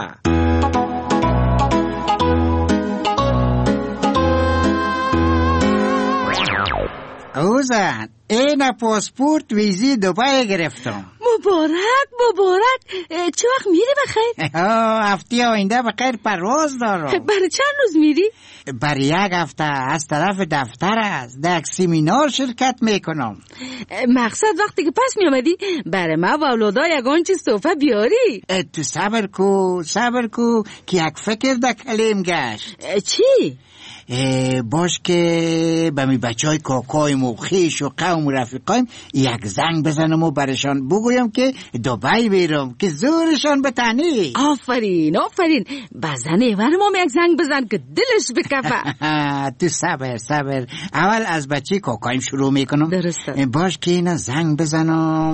اوزن این پاسپورت ویزی دبی گرفتم. مبارک. چه وقت میری بخیر؟ هفته آینده بخیر پرواز دارم. برای چند روز میری؟ برای یک هفته از طرف دفتر است. در سیمینار شرکت میکنم. مقصد وقتی که پس میامدی برای ما و اولادا یگان چیز تحفه بیاری. تو صبر کو که یک فکر در کلیم گشت. چی؟ باش که به می بچه کاکایم و خیش و قوم و رفیقایم یک زنگ بزنم و برشان بگویم که دبی بیرم که زورشان بتنی. آفرین بزن ایوانم هم یک زنگ بزن که دلش بکفه. تو صبر اول از بچه کاکایم شروع میکنم. درسته. باش که اینا زنگ بزنم.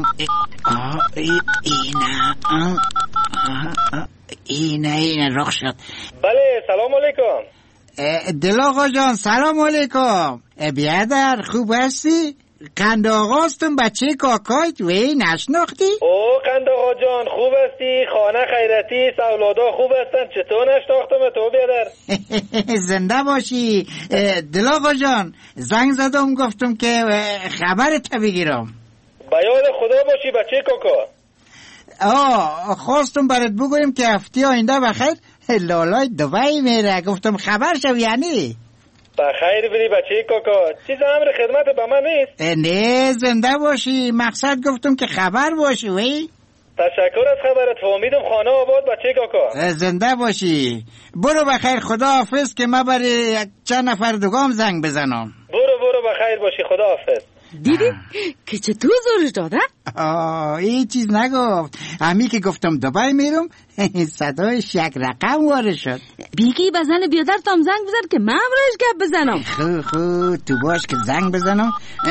اینا رخ شد. بله سلام علیکم. دل آقا جان سلام علیکم. بیادر خوب هستی؟ قند آقاستون بچه کاکایت وی نشناختی؟ قند آقا جان خوب هستی؟ خانه خیرتی اولادا خوب هستن؟ چطور نشناختم تو بیادر؟ زنده باشی. دل آقا جان زنگ زدم گفتم که خبرت بگیرم. به یاد خدا باشی بچه کاکا. خواستم برات بگویم که هفته آینده بخیر لالای دبی میره. گفتم خبر شو یعنی بخیر بری بچه کاکا. چیز امر خدمت به من نیست؟ نه زنده باشی. مقصد گفتم که خبر باشی. وی تشکر از خبرت. فهمیدم خانه آباد بچه کاکا. زنده باشی. برو بخیر. خدا حافظ که من برای چند نفر دوگام زنگ بزنم. برو بخیر باشی. خدا حافظ. دیدی که چطور زورش داده؟ این چیز نگفت. همی که گفتم دبی میرم صدایش یک رقم وارد شد. بیگی بزن بیادر تام زنگ بزن که من امروز گپ بزنم. خو تو باش که زنگ بزنم.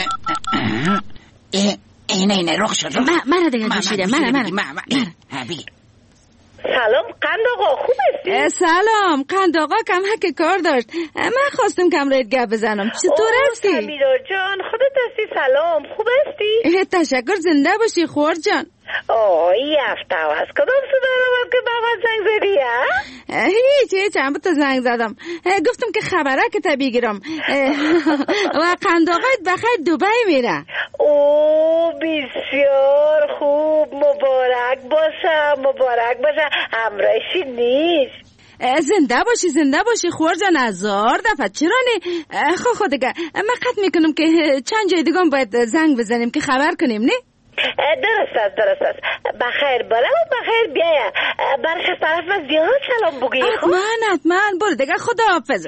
اینه رخ شد. من دیگه گوشیده. من سلام قند آقا، خوب هستی؟ سلام قند آقا. کم حق کار داشت. من خواستم کمرت گپ بزنم. چطور هستی؟ سمیرا جان خودت هستی؟ سلام خوب هستی؟ تشکر. زنده باشی خور جان. این هفته از کدام صدا که بابا زنگ زدی ها؟ هیچ چند تا زنگ زدم. گفتم که خبره که تا بگیرم. و قند آقایت بخیر دبی میره. بسیار خوب. مبارک باشه. همراهشی نیست. زنده باشی خور جان. 1000 دفعه. چرا نه؟ خود دیگه من قطع میکنم که چند جای دیگه باید زنگ بزنیم که خبر کنیم. نه درست است. بخیر بالا و بخیر بیایا. برخ طرف زیاد سلام بگی. حتما. برو دیگه. خدا حافظ.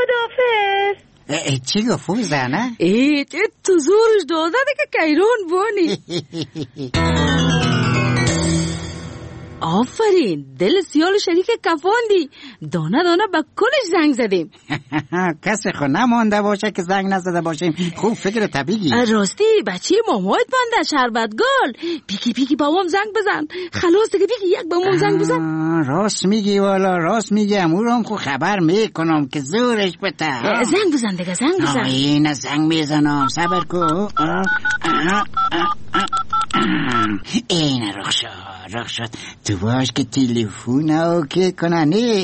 چی گفت زنه؟ تو زورش داده دیگه کیرون بونی. آفرین. دل سیال شریک کفاندی. دانه به کلش زنگ زدیم. کسی خود نمانده باشه که زنگ نزده باشیم. خوب فکر طبیعی. راستی بچه مامایت بنده شربتگال. بیگی بابام زنگ بزن. خلاص دیگه بیگی یک بابام زنگ بزن. راست میگی والا. راست میگی. امورم خود خبر میکنم که زورش بته. زنگ بزن دیگه. زنگ بزن. اینه زنگ میزنم. صبر کن. اینه رخ شد. تو باش که تلفن اوکی کنه.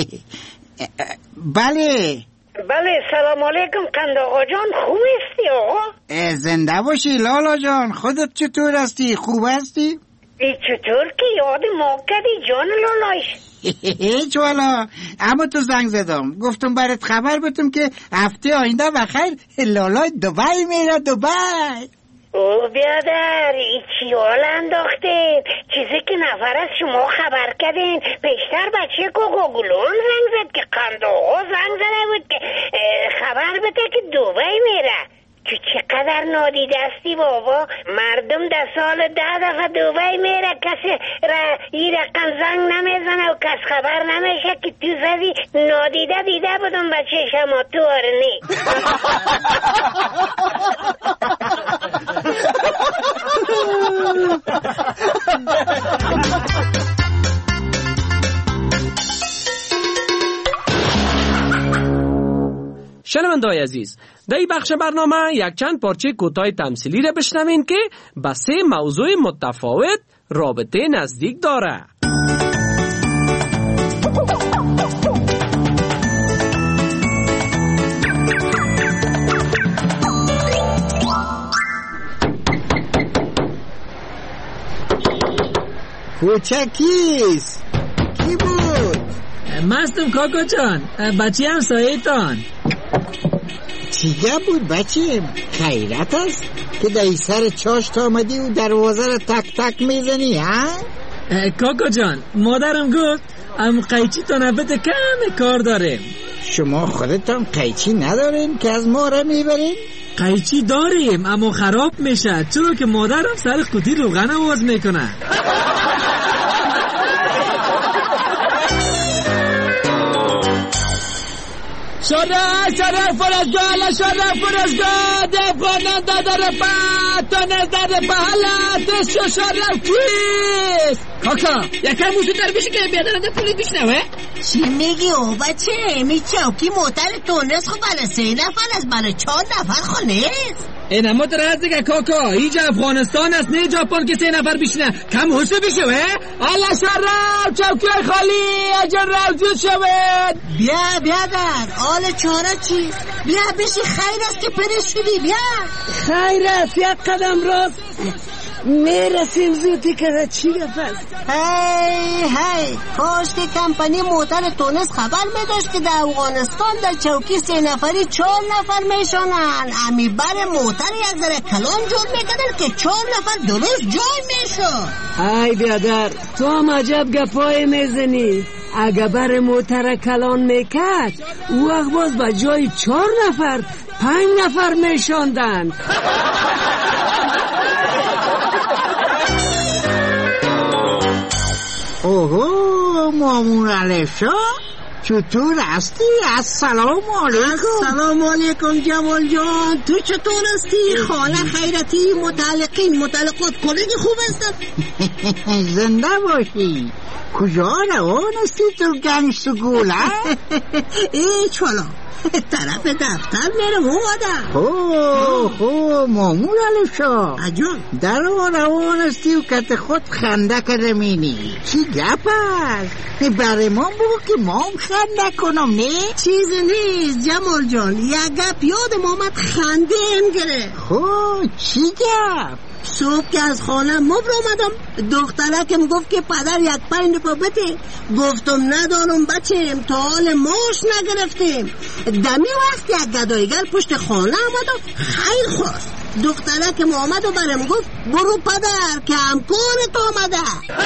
بله سلام علیکم قند آقا جان. خوب هستی آقا؟ زنده باشی لالا جان. خودت چطور هستی؟ خوب هستی؟ چطور که یاد ما کردی جان لالایش؟ هیچ والا. اما تو زنگ زدم گفتم برات خبر بدم که هفته آینده بخیر لالای دبی میره. دبی بیادر چی حال انداختین؟ چیزی که نفر از شما خبر کردین پیشتر بچه کوکوگلون زنگ زد که قند آقا زنگ زده بود که خبر بده که دبی میره. چقدر نادیده استی بابا. مردم در سال 10 دفعه دبی میره. کسی این رقم زنگ نمیزنه و کس خبر نمیشه که تو زدی. نادیده دیده بودم بچه شما تو آرنی. شنونده‌های عزیز، در این بخش برنامه یک چند پارچه کوتاه تمثیلی را بشنوین که با 3 موضوع متفاوت رابطه نزدیک داره. کوچکیست. کی بود؟ مستم کاکا جان. بچه هم سایتان. چیگه بود بچه؟ خیرت است که در سر چاشت آمدی و دروازه را تک تک میزنی ها؟ کاکا جان مادرم گفت قیچی تا نبت کم کار داریم. شما خودتان قیچی ندارین که از ما را میبرین؟ قیچی داریم اما خراب میشه چرا که مادرم سر قوطی روغن آواز میکنه. شرف فرزگاه دفغانان دادر تانر دادر حالاتش شرف کیست؟ کاکا یکم موسیقی بشی که بیادرم ده پولیت بشنوه. چی میگی او بچه؟ می چوکی موتر تونست خب بله 3 نفر از بله 4 نفر خونست. این اما در از دیگه کاکا اینجا افغانستان است نه ژاپن که 3 نفر بشینه. کم حسه بشه الله شرف چوکی خالی اجر روزی شود. بیا بیادر آل چاره چی؟ بیا بشی خیر است که پرشیدی. بیا خیر است یک قدم راست میرسیم زودی که چی پس. هی کاش که کمپانی موتر تونس خبر میداشت که در افغانستان در چوکی 3 نفری 4 نفر میشونن. امی بر موتر یک ذره کلان جور میکنن که 4 نفر درست جای میشون. ای بیادر تو هم عجب گپای میزنی. اگه بر موتر کلان میکرد او وقت باز با جای 4 نفر 5 نفر میشوندن. اوهو مامون علیشا چطور هستی؟ السلام علیکم. السلام علیکم جمال جان. تو چطور هستی؟ خاله خیرتی متعلقات کلگی خوب هستن؟ زنده باشی. کجا روان هستی تو گنج گوله؟ ای چالا طرف دفتر میرم اومدم. مامون علیشا اجان در روان هستی و کت خود خنده کرده مینی. چی گپ هست؟ برای ما بگو که ما هم خنده کنم. نه چیز نیست جمال جان. یک گپ یادم آمد خنده هم گره. چی گپ؟ صبح که از خانه مبر آمدم دخترکم گفت که پدر 1 روپا بده. گفتم ندارم بچم تا حال ماش نگرفتیم. دمی وقت یک گدایگر پشت خانه آمد و خیل خواست. دخترکم آمد و برم گفت برو پدر که همکارت آمده.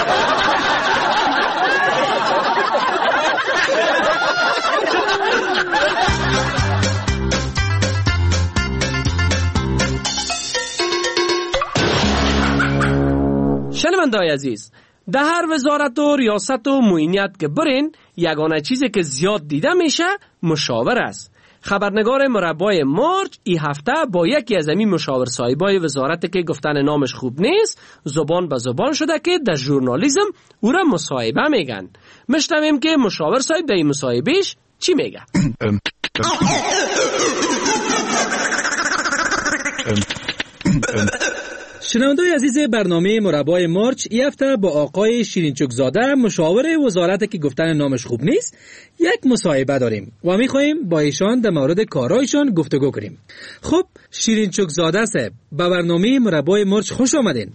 شنونده‌های عزیز، در هر وزارت و ریاست و معینیت که برین یگانه چیزی که زیاد دیده میشه مشاور است. خبرنگار مربای مارچ این هفته با یکی از امی مشاور صاحبای وزارت که گفتن نامش خوب نیست زبان به زبان شده که در ژورنالیسم او را مصاحبه میگن. میشنویم که مشاور صاحب در این مصاحبهش چی میگه. شنونده‌های عزیز برنامه مربای مارچ این هفته با آقای شیرینچوک زاده مشاور وزارت که گفتن نامش خوب نیست یک مصاحبه داریم و می‌خوایم با ایشان در مورد کارایشان گفتگو کنیم. خب شیرینچوک زاده صاحب به برنامه مربای مارچ خوش آمدین.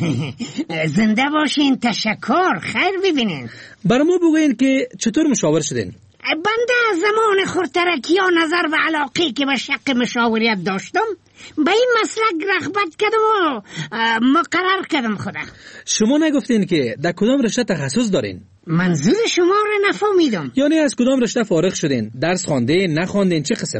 زنده باشین. تشکر. خیر ببینین. برامو بگوین که چطور مشاور شدین؟ بنده از زمان خردترکی ها نظر و علاقه که به شق مشاوریت داشتم به این مسلک رغبت کردم و مقرر کردم خودم. شما نگفتین که در کدام رشته تخصص دارین؟ منظور شما رو نفهمیدم. یعنی از کدام رشته فارغ شدین؟ درس خواندین نخواندین چه قسم؟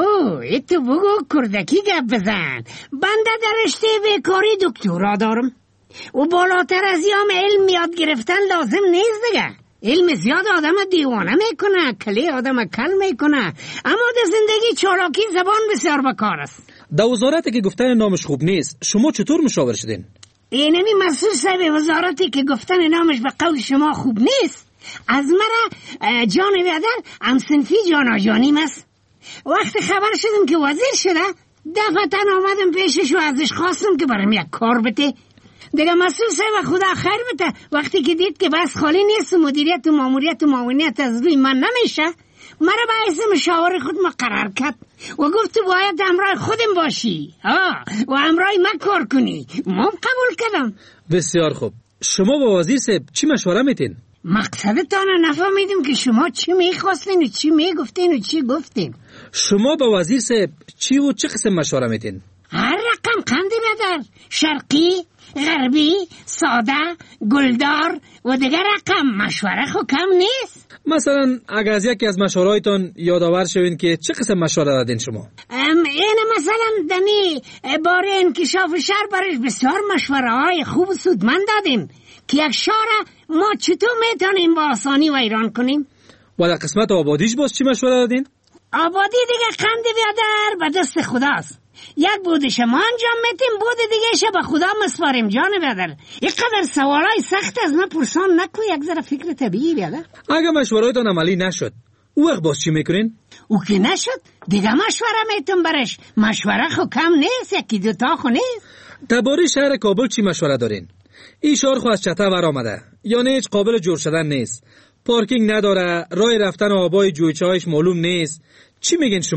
تو بگو کردکی گپ بزن. بنده در رشته بیکاری دکترا دارم و بالاتر از یام علم یاد گرفتن لازم نیست دیگه. علم زیاد آدم دیوانه میکنه، کلی آدم کل میکنه، اما در زندگی چالاکی زبان بسیار بکار است. در وزارتی که گفتن نامش خوب نیست شما چطور مشاور شدین؟ اینمی مسئول صاحب وزارتی که گفتن نامش به قول شما خوب نیست از مرا جان بیادر همسنفی جانا جانیم است. وقت خبر شدم که وزیر شده دفعتا آمدم پیشش و ازش خواستم که برام یک کار بده. دیگه مسئول صاحب خدا خیر بده وقتی که دید که بس خالی نیست و مدیریت و ماموریت و معاونیت از روی من نمیشه مرا به حیث مشاور خود مقرر کرد و گفت تو باید همراه خودم باشی و همراه من کار کنی. من قبول کردم. بسیار خوب. شما با وزیر صاحب چی مشوره میتین؟ مقصدتان نفهمیدم که شما چی میخواستین و چی میگفتین و چی گفتین. شما با وزیر صاحب چی و چه قسم مشوره میتین؟ هر رقم قند ندار. شرقی، غربی، ساده، گلدار و دیگر رقم. مشوره خو کم نیست. مثلا اگر از یکی از مشورهایتان یادآور شوین که چه قسم مشوره دادین شما؟ این مثلا دمی باره انکشاف شهر برش بسیار مشوره های خوب و سودمند دادیم که یک شهر ما چطور میتونیم با آسانی ویران کنیم. و در قسمت آبادیش باز چی مشوره دادین؟ آبادی دیگه قند بیادر به دست خداست. یک بودش ما انجام میتیم بود دیگه به خدا مسپاریم. جان بیادر اینقدر سوالای سخت از ما پرسان نکو. یک ذره فکر طبیعی بیادر. اگه مشورهایتان عملی نشد او وقت باز چی میکنین؟ او که نشد دیگه مشوره میتون برش. مشوره خو کم نیست، یکی دوتا خو نیست. درباره شهر کابل چی مشوره دارین؟ این شهر خو از چته ور آمده، یعنی هیچ قابل جور شدن نیست، پارکینگ نداره، راه رفتن و آبای جویچه‌هایش معلوم نیست. چی میگین شما؟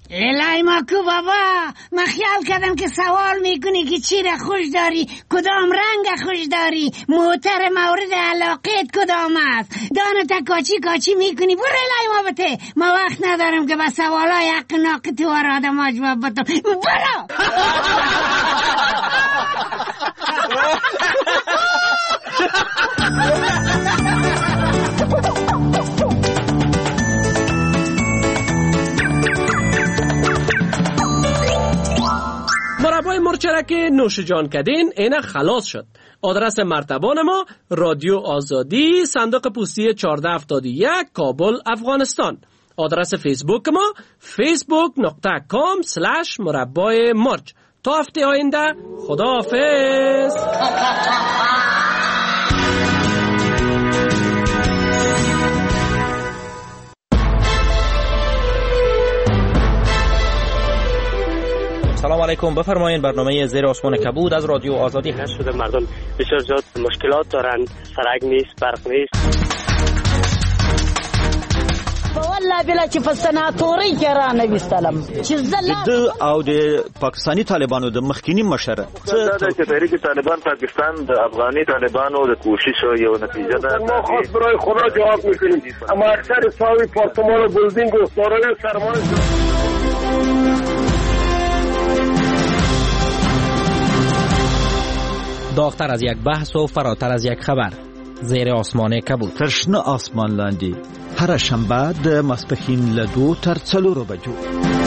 لیلای ماکو بابا، من خیال کردم که سوال میکنی که چی را خوش داری، کدام رنگ خوش داری، موتر مورد علاقت کدام است. دانتا کاچی میکنی. برو لیلای ما بته، ما وقت ندارم که به سوالای حق ناقتی و آراده ما جواب بدم. برو. مربای مرچ که نوش جان کردین اینا خلاص شد. آدرس مرتبان ما رادیو آزادی، صندوق پستی 1471 کابل افغانستان. آدرس فیسبوک ما facebook.com/مربای مرچ. تا هفته آینده خداحافظ. سلام علیکم، بفرمایید. برنامه زیر آسمان کبود از رادیو آزادی هست. شده مردم بسیار زیاد مشکلات دارند، سرک نیست، برق نیست. والله بلا چې په سناتوري کې را نویستلم چې د او د پاکستانی طالبانو د مخکینی مشره چې تحریک طالبان پاکستان د افغاني طالبانو د کوششو یو نتیجه ده. ما خاص برای خدا جواب میکنیم، اما اکثر ساوی پارتمان و بلدینگ و سارای سرمایه داغتر از یک بحث و فراتر از یک خبر. زیر آسمان کبود. ترشنه آسمان لاندی هر شنبه د ماسپښین له 2 تر 4 بجو.